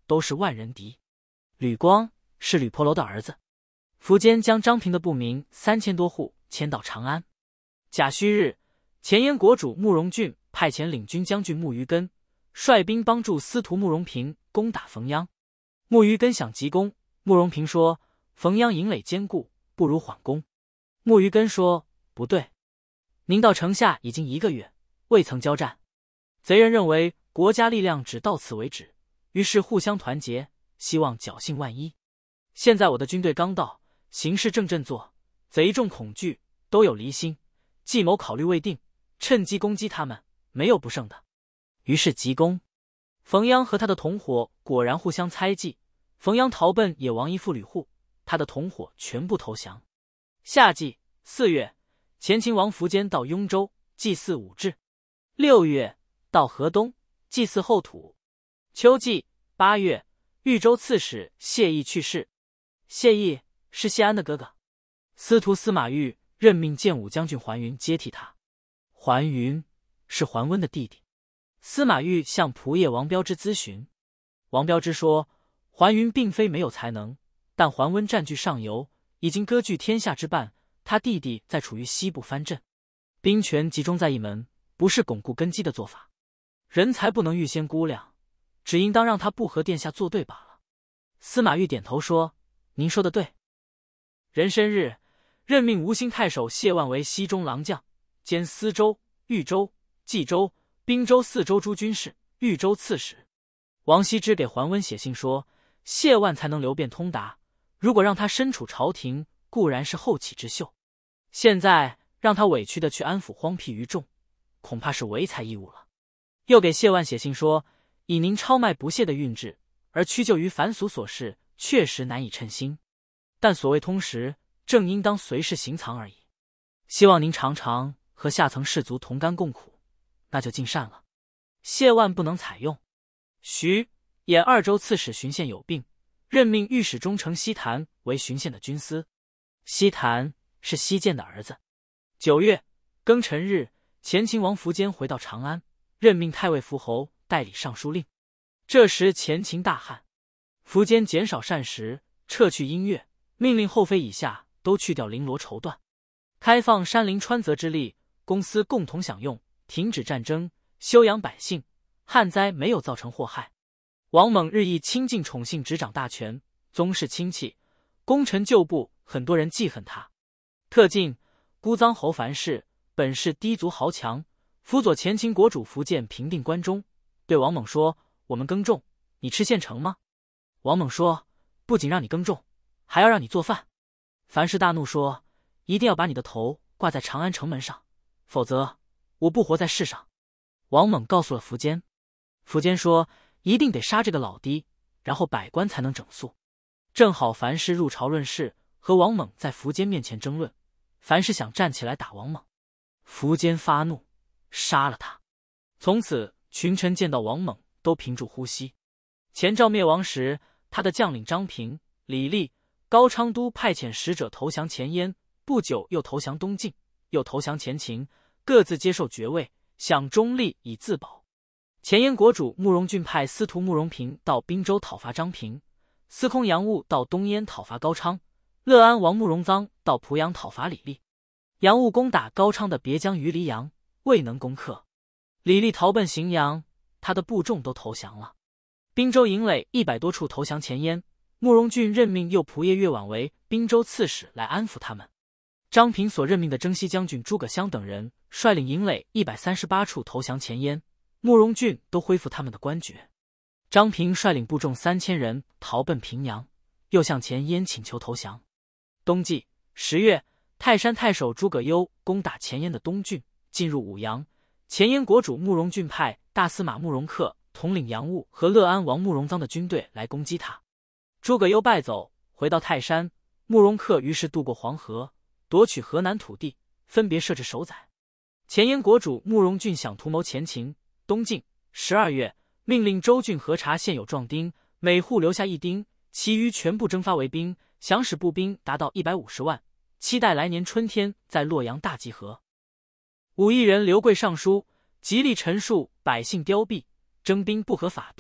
Speaker 1: 都是万人敌。吕光是吕婆楼的儿子。苻坚将张平的部民3000多户迁到长安。甲戌日，前燕国主慕容俊派遣领军将军慕于根率兵帮助司徒慕容平攻打冯鞅。慕于根想急攻，慕容平说冯鞅营垒坚固，不如缓攻。慕于根说不对，您到城下已经1个月，未曾交战。贼人认为国家力量只到此为止，于是互相团结，希望侥幸万一。现在我的军队刚到，形势正振作，贼众恐惧，都有离心，计谋考虑未定，趁机攻击他们，没有不胜的。于是急攻。冯鞅和他的同伙果然互相猜忌，冯鞅逃奔野王一父吕护，他的同伙全部投降。夏季4月，前秦王苻坚到雍州祭祀武志。6月，到河东祭祀后土。秋季8月，豫州刺史谢毅去世。谢毅是谢安的哥哥。司徒司马昱任命建武将军桓云接替他。桓云是桓温的弟弟。司马昱向仆射王彪之咨询。王彪之说，桓云并非没有才能，但桓温占据上游，已经割据天下之半，他弟弟在处于西部藩镇，兵权集中在一门，不是巩固根基的做法。人才不能预先估量，只应当让他不和殿下作对罢了。司马昱点头说，您说的对。壬申日，任命吴兴太守谢万为西中郎将，兼司州、豫州、冀州、滨州4州诸军事，豫州刺史。王羲之给桓温写信说，谢万才能流变通达，如果让他身处朝廷，固然是后起之秀，现在让他委屈的去安抚荒僻于众，恐怕是违才义务了。又给谢万写信说，以您超迈不懈的运志，而屈就于凡俗琐事，确实难以称心。但所谓通识，正应当随事行藏而已。希望您常常和下层士族同甘共苦，那就尽善了。谢万不能采用。徐兖2州刺史荀宪有病，任命御史中丞西谭为荀宪的军司。西谭是西涧的儿子。9月庚辰日，前秦王苻坚回到长安，任命太尉伏侯代理尚书令。这时前秦大旱，苻坚减少膳食，撤去音乐，命令后妃以下都去掉绫罗绸缎，开放山林川泽之力，公私共同享用，停止战争，休养百姓，旱灾没有造成祸害。王猛日益亲近宠幸执掌大权，宗室亲戚，功臣旧部很多人记恨他。特进姑臧侯樊氏，本是低族豪强，辅佐前秦国主苻建平定关中，对王猛说，我们耕种，你吃现成吗？王猛说，不仅让你耕种，还要让你做饭。樊氏大怒说，一定要把你的头挂在长安城门上，否则我不活在世上。王猛告诉了苻坚，苻坚说，一定得杀这个老弟，然后百官才能整肃。正好樊氏入朝论事，和王猛在苻坚面前争论，樊氏想站起来打王猛，苻坚发怒，杀了他。从此群臣见到王猛都屏住呼吸。前赵灭亡时，他的将领张平、李立、高昌都派遣使者投降前燕，不久又投降东晋，又投降前秦，各自接受爵位，想中立以自保。前燕国主慕容俊派司徒慕容平到滨州讨伐张平，司空杨务到东燕讨伐高昌，乐安王慕容臧到濮阳讨伐李立。杨务攻打高昌的别将于黎阳，未能攻克。李立逃奔荥阳，他的部众都投降了。滨州营垒100多处投降前燕，慕容俊任命右仆射岳婉为滨州刺史来安抚他们。张平所任命的征西将军诸葛襄等人率领营垒138处投降前燕，慕容俊都恢复他们的官爵。张平率领部众3000人逃奔平阳，又向前燕请求投降。冬季10月，泰山太守诸葛优攻打前燕的东郡，进入武阳。前燕国主慕容俊派大司马慕容恪统领杨务和乐安王慕容臧的军队来攻击他。诸葛优败走，回到泰山，慕容恪于是渡过黄河，夺取河南土地，分别设置守宰。前燕国主慕容俊想图谋前秦。东晋12月，命令州郡核查现有壮丁，每户留下1丁，其余全部征发为兵，想使步兵达到150万，期待来年春天在洛阳大集合。武义人刘贵上书，极力陈述百姓凋敝，征兵不合法度，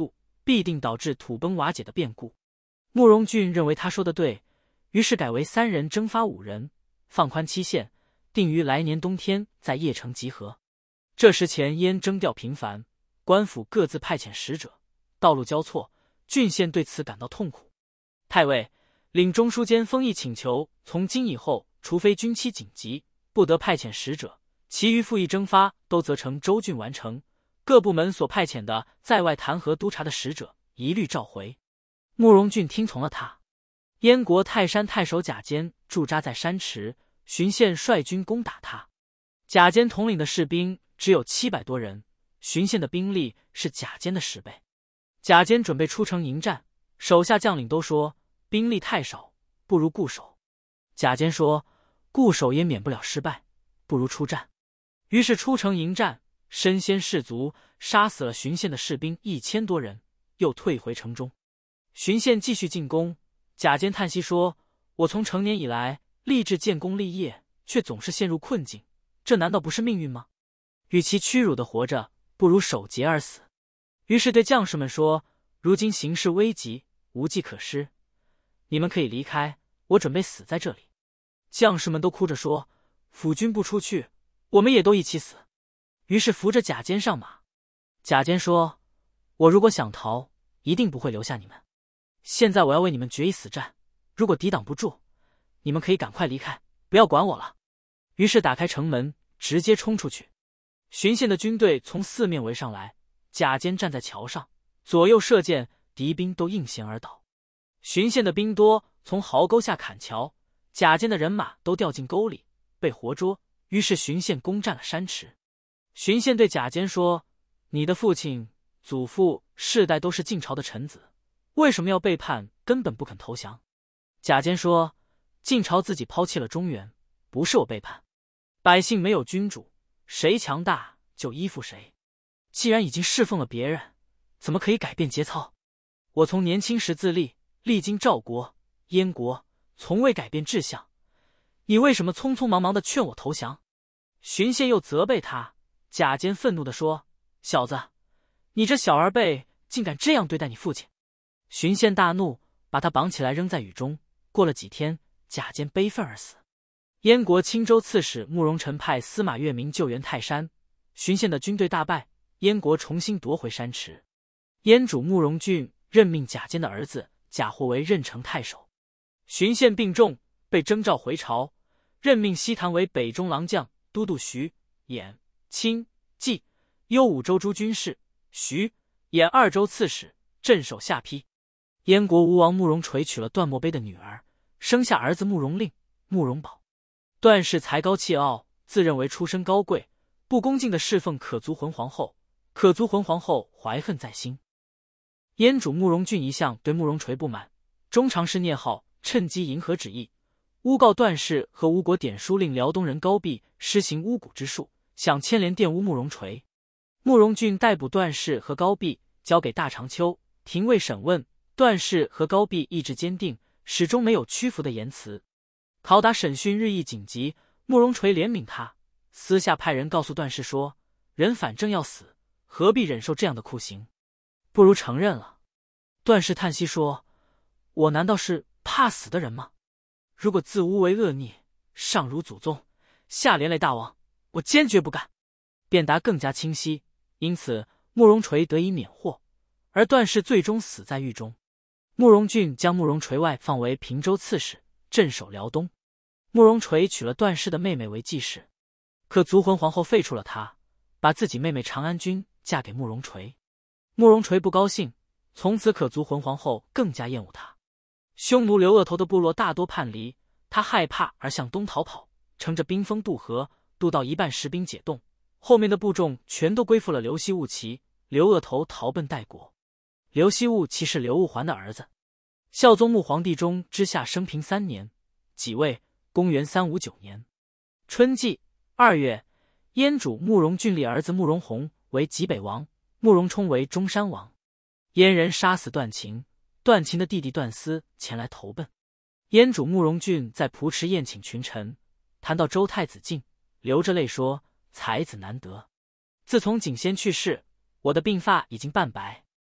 Speaker 1: 必定导致土崩瓦解的变故。慕容俊认为他说的对，于是改为3人征发5人，放宽期限，定于来年冬天在邺城集合。这时前燕征调频繁，官府各自派遣使者，道路交错，郡县对此感到痛苦。太尉领中书监封邑请求，从今以后，除非军期紧急，不得派遣使者，其余赋役征发都责成州郡完成。各部门所派遣的在外弹劾督察的使者，一律召回。慕容俊听从了他。燕国泰山太守贾坚驻扎在山池，荀宪率军攻打他。贾坚统领的士兵只有700多人，荀宪的兵力是贾坚的10倍。贾坚准备出城迎战，手下将领都说兵力太少，不如固守。贾坚说固守也免不了失败，不如出战。于是出城迎战，身先士卒，杀死了荀宪的士兵1000多人，又退回城中。荀宪继续进攻，贾坚叹息说：“我从成年以来立志建功立业，却总是陷入困境，这难道不是命运吗？与其屈辱的活着，不如守节而死。”于是对将士们说：“如今形势危急，无计可施，你们可以离开，我准备死在这里。”将士们都哭着说：“辅军不出去，我们也都一起死。”于是扶着贾坚上马。贾坚说：“我如果想逃，一定不会留下你们。现在我要为你们决一死战，如果抵挡不住，你们可以赶快离开，不要管我了。”于是打开城门，直接冲出去。荀宪的军队从4面围上来，贾坚站在桥上，左右射箭，敌兵都应弦而倒。荀宪的兵多，从壕沟下砍桥，贾坚的人马都掉进沟里，被活捉。于是荀宪攻占了山池。荀宪对贾坚说：“你的父亲、祖父世代都是晋朝的臣子，为什么要背叛，根本不肯投降？”贾坚说：“晋朝自己抛弃了中原，不是我背叛。百姓没有君主，谁强大就依附谁。既然已经侍奉了别人，怎么可以改变节操？我从年轻时自立，历经赵国、燕国，从未改变志向。你为什么匆匆忙忙地劝我投降？”荀宪又责备他。贾坚愤怒地说：“小子，你这小儿辈竟敢这样对待你父亲！”荀宪大怒，把他绑起来扔在雨中。过了几天，贾坚悲愤而死。燕国青州刺史慕容辰派司马越明救援泰山，荀宪的军队大败，燕国重新夺回山池。燕主慕容俊任命贾坚的儿子贾获为任城太守。荀宪病重，被征召回朝，任命西坛为北中郎将、都督徐、兖、青、冀、幽5州诸军事，徐、兖2州刺史，镇守下邳。燕国吴王慕容垂娶了段莫卑的女儿，生下儿子慕容令、慕容宝。段氏才高气傲，自认为出身高贵，不恭敬地侍奉可族浑皇后。可族浑皇后怀恨在心。燕主慕容俊一向对慕容垂不满，终常是聂浩趁机迎合旨意，诬告段氏和吴国典书令辽东人高弼施行巫蛊之术，想牵连玷污慕容垂。慕容俊逮捕段氏和高弼，交给大长秋廷尉审问。段氏和高弼意志坚定，始终没有屈服的言辞。拷打审讯日益紧急，慕容垂怜悯他，私下派人告诉段氏说：“人反正要死，何必忍受这样的酷刑？不如承认了。”段氏叹息说：“我难道是怕死的人吗？如果自诬为恶逆，上辱祖宗，下连累大王，我坚决不干。”辩答更加清晰，因此慕容垂得以免祸，而段氏最终死在狱中。慕容俊将慕容垂外放为平州刺史，镇守辽东。慕容垂娶了段氏的妹妹为继室，可族浑皇后废黜了他，把自己妹妹长安君嫁给慕容垂。慕容垂不高兴，从此可族浑皇后更加厌恶他。匈奴刘鄂头的部落大多叛离，他害怕而向东逃跑，乘着兵锋渡河，渡到一半士兵解冻，后面的部众全都归附了刘熙兀骑，刘鄂头逃奔代国。刘熙兀骑是刘戊环的儿子。孝宗穆皇帝中之下生平3年，己未，公元359年春季2月，燕主慕容俊立儿子慕容宏为济北王，慕容冲为中山王。燕人杀死段秦，段秦的弟弟段思前来投奔。燕主慕容俊在蒲池宴请群臣，谈到周太子晋，流着泪说：“才子难得，自从景先去世，我的鬓发已经半白。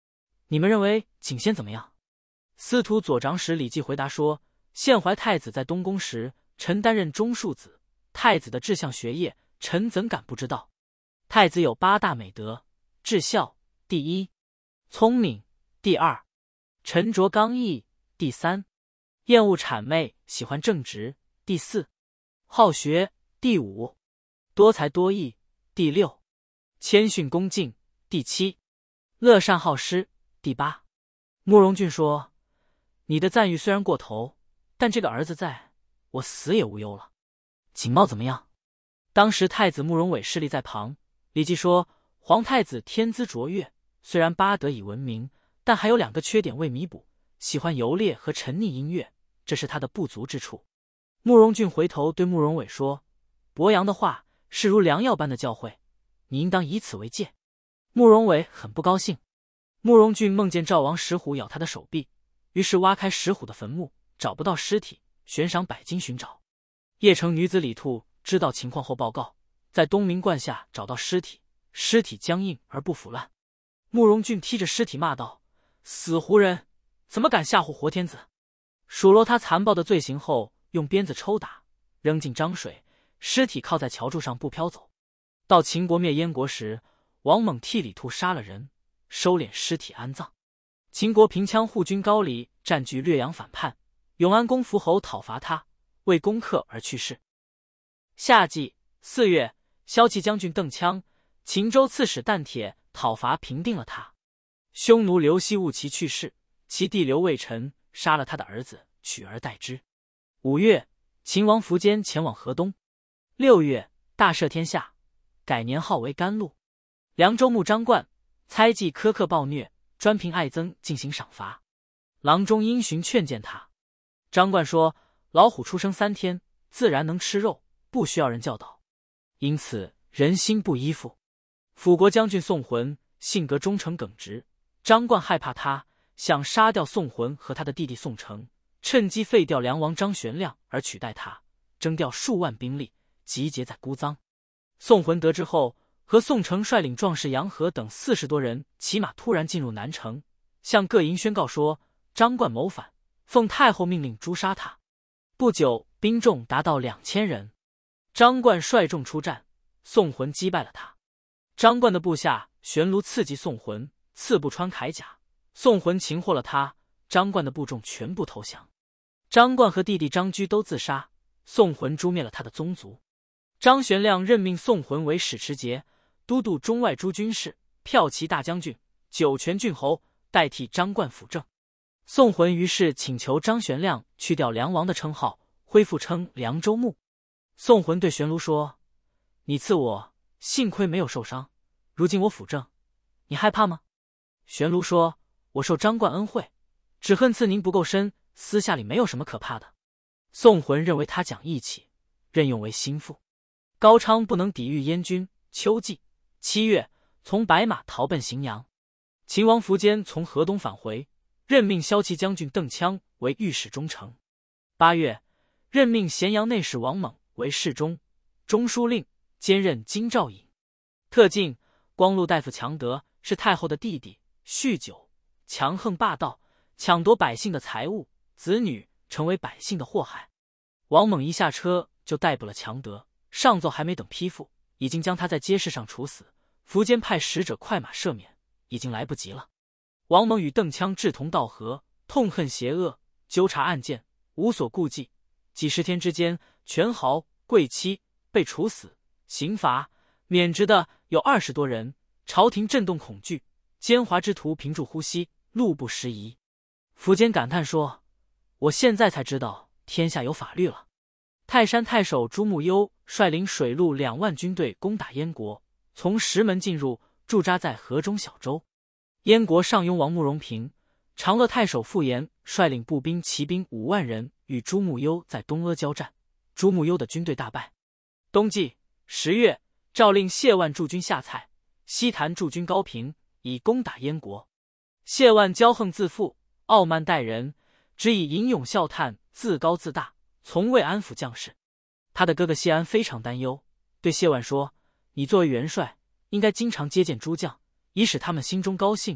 Speaker 1: 你们认为景先怎么样？”司徒左长史李绩回答说：“献怀太子在东宫时，臣担任中庶子，太子的志向学业，臣怎敢不知道？太子有8大美德：至孝第一，聪明第二，沉着刚毅第三，厌恶谄媚，喜欢正直第四，好学第五，多才多艺第六，谦逊恭敬第七，乐善好施第八。”慕容俊说：“你的赞誉虽然过头，但这个儿子在，我死也无忧了。景茂怎么样？”当时太子慕容伟侍立在旁，李绩说：“皇太子天资卓越，虽然8德以闻名，但还有2个缺点未弥补，喜欢游猎和沉溺音乐，这是他的不足之处。”慕容俊回头对慕容伟说：“伯阳的话是如良药般的教诲，你应当以此为戒。”慕容伟很不高兴。慕容俊梦见赵王石虎咬他的手臂，于是挖开石虎的坟墓，找不到尸体，悬赏100金寻找。邺城女子李兔知道情况后报告，在东明观下找到尸体，尸体僵硬而不腐烂。慕容俊踢着尸体骂道：“死胡人，怎么敢吓唬活天子！”数落他残暴的罪行后，用鞭子抽打，扔进漳水，尸体靠在桥柱上不飘走。到秦国灭燕国时，王猛替李兔杀了人，收敛尸体安葬。秦国平羌护军高黎占据略阳反叛，永安公伏侯讨伐他，为攻克而去世。夏季4月，骁骑将军邓羌、秦州刺史旦铁讨伐平定了他。匈奴刘熙误其去世，其弟刘卫臣杀了他的儿子，取而代之。5月，秦王苻坚前往河东。6月，大赦天下，改年号为甘露。凉州牧张冠猜忌苛刻暴虐，专凭爱憎进行赏罚。郎中因循劝谏他。张冠说：“老虎出生3天，自然能吃肉，不需要人教导，因此人心不依附。”辅国将军宋浑性格忠诚耿直，张冠害怕他，想杀掉宋浑和他的弟弟宋成，趁机废掉梁王张玄亮而取代他，征调数万兵力集结在姑臧。宋浑得知后，和宋成率领壮士杨和等40多人骑马突然进入南城，向各营宣告说张冠谋反，奉太后命令诛杀他。不久，兵众达到2000人。张冠率众出战，宋浑击败了他。张冠的部下玄卢刺击宋浑，刺不穿铠甲，宋浑擒获了他，张冠的部众全部投降。张冠和弟弟张居都自杀，宋浑诛灭了他的宗族。张玄亮任命宋浑为使持节、都督中外诸军事、骠骑大将军、酒泉郡侯，代替张冠辅政。宋浑于是请求张玄亮去掉梁王的称号，恢复称凉州牧。宋浑对玄卢说：“你刺我，幸亏没有受伤，如今我辅政，你害怕吗？”玄卢说：“我受张冠恩惠，只恨刺您不够深，私下里没有什么可怕的。”宋浑认为他讲义气，任用为心腹。高昌不能抵御燕军，秋季7月，从白马逃奔荥阳。秦王苻坚从河东返回，任命骁骑将军邓羌为御史中丞。8月，任命咸阳内史王猛为侍中、中书令，兼任京兆尹。特进光禄大夫强德是太后的弟弟，酗酒，强横霸道，抢夺百姓的财物、子女，成为百姓的祸害。王猛一下车就逮捕了强德，上奏还没等批复，已经将他在街市上处死。苻坚派使者快马赦免，已经来不及了。王猛与邓羌志同道合，痛恨邪恶，纠察案件，无所顾忌。几10天之间，权豪、贵戚被处死，刑罚免职的有20多人，朝廷震动恐惧，奸猾之徒屏住呼吸，路不拾遗。苻坚感叹说：“我现在才知道天下有法律了。”泰山太守朱穆优率领水陆2万军队攻打燕国，从石门进入，驻扎在河中小州。燕国上庸王慕容平、长乐太守傅延率领步兵、骑兵5万人与朱穆优在东阿交战，朱穆优的军队大败。冬季10月，诏令谢万驻军下蔡，西坛驻军高平，以攻打燕国。谢万骄横自负，傲慢待人，只以吟咏笑叹，自高自大，从未安抚将士。他的哥哥谢安非常担忧，对谢万说：“你作为元帅，应该经常接见诸将，以使他们心中高兴，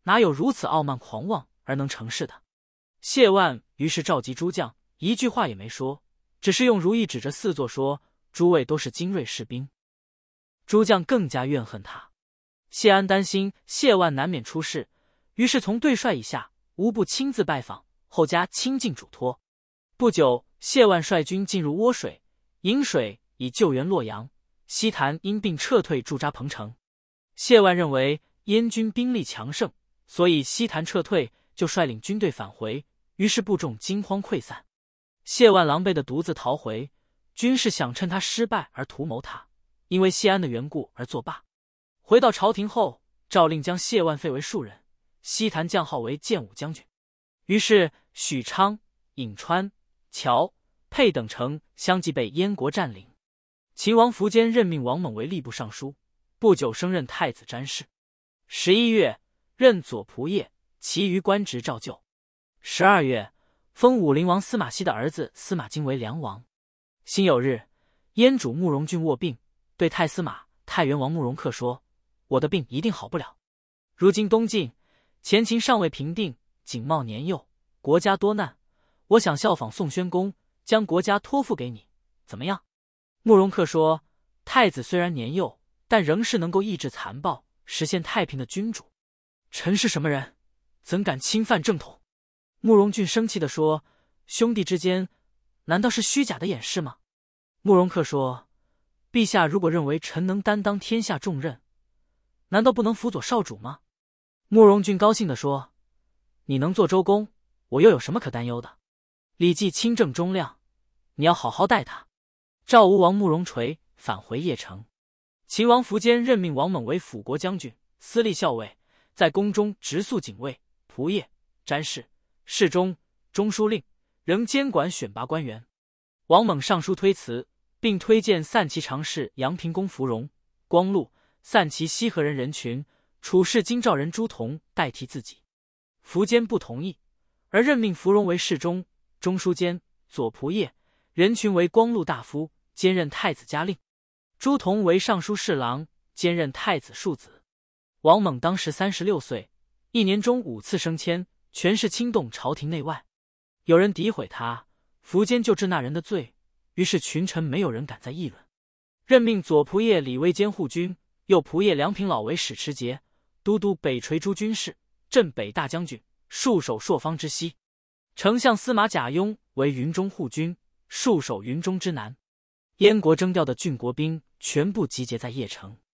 Speaker 1: 哪有如此傲慢狂妄而能成事的？谢万于是召集诸将，一句话也没说，只是用如意指着四座说：“诸位都是精锐士兵。”诸将更加怨恨他。谢安担心谢万难免出事，于是从对帅以下无不亲自拜访，后加亲近嘱托。不久，谢万率军进入涡水、颍水，以救援洛阳。西坛因病撤退驻扎彭城。谢万认为燕军兵力强盛，所以西坛撤退，就率领军队返回，于是部众惊慌溃散。谢万狼狈地独自逃回，军士想趁他失败而图谋他，因为谢安的缘故而作罢。回到朝廷后，诏令将谢万废为庶人，西坛降号为建武将军。于是许昌、颍川、谯、沛等城相继被燕国占领。秦王苻坚任命王猛为吏部尚书，不久升任太子詹事。11月，任左仆射，其余官职照旧。12月，封武陵王司马熙的儿子司马京为梁王。辛酉日，燕主慕容俊卧病，对太司马、太原王慕容恪说：“我的病一定好不了。如今东晋，前秦尚未平定，景茂年幼，国家多难，我想效仿宋宣公，将国家托付给你，怎么样？”慕容恪说：“太子虽然年幼，但仍是能够抑制残暴、实现太平的君主。臣是什么人，怎敢侵犯正统？”慕容俊生气地说：“兄弟之间，难道是虚假的掩饰吗？”慕容恪说：“陛下如果认为臣能担当天下重任，难道不能辅佐少主吗？”慕容俊高兴地说：“你能做周公，我又有什么可担忧的？李绩清正忠亮，你要好好待他。”赵吴王慕容垂返回邺城。秦王苻坚任命王猛为辅国将军、司隶校尉，在宫中直宿警卫、仆射、詹事、侍中、中书令，仍监管选拔官员。王猛上书推辞，并推荐散骑常侍阳平公芙蓉、光禄、散骑西河人任群、处事京兆人朱仝代替自己。苻坚不同意，而任命芙蓉为侍中、中书监、左仆射，任群为光禄大夫，兼任太子家令。朱仝为尚书侍郎，兼任太子庶子。王猛当时36岁，一年中5次升迁，全是轻动朝廷内外。有人诋毁他，苻坚就治那人的罪，于是群臣没有人敢再议论。任命左仆射李威监护军，右仆射梁平老为使持节，都督北垂诸军事，镇北大将军，戍守朔方之西。丞相司马贾雍为云中护军，戍守云中之南。燕国征调的郡国兵全部集结在邺城。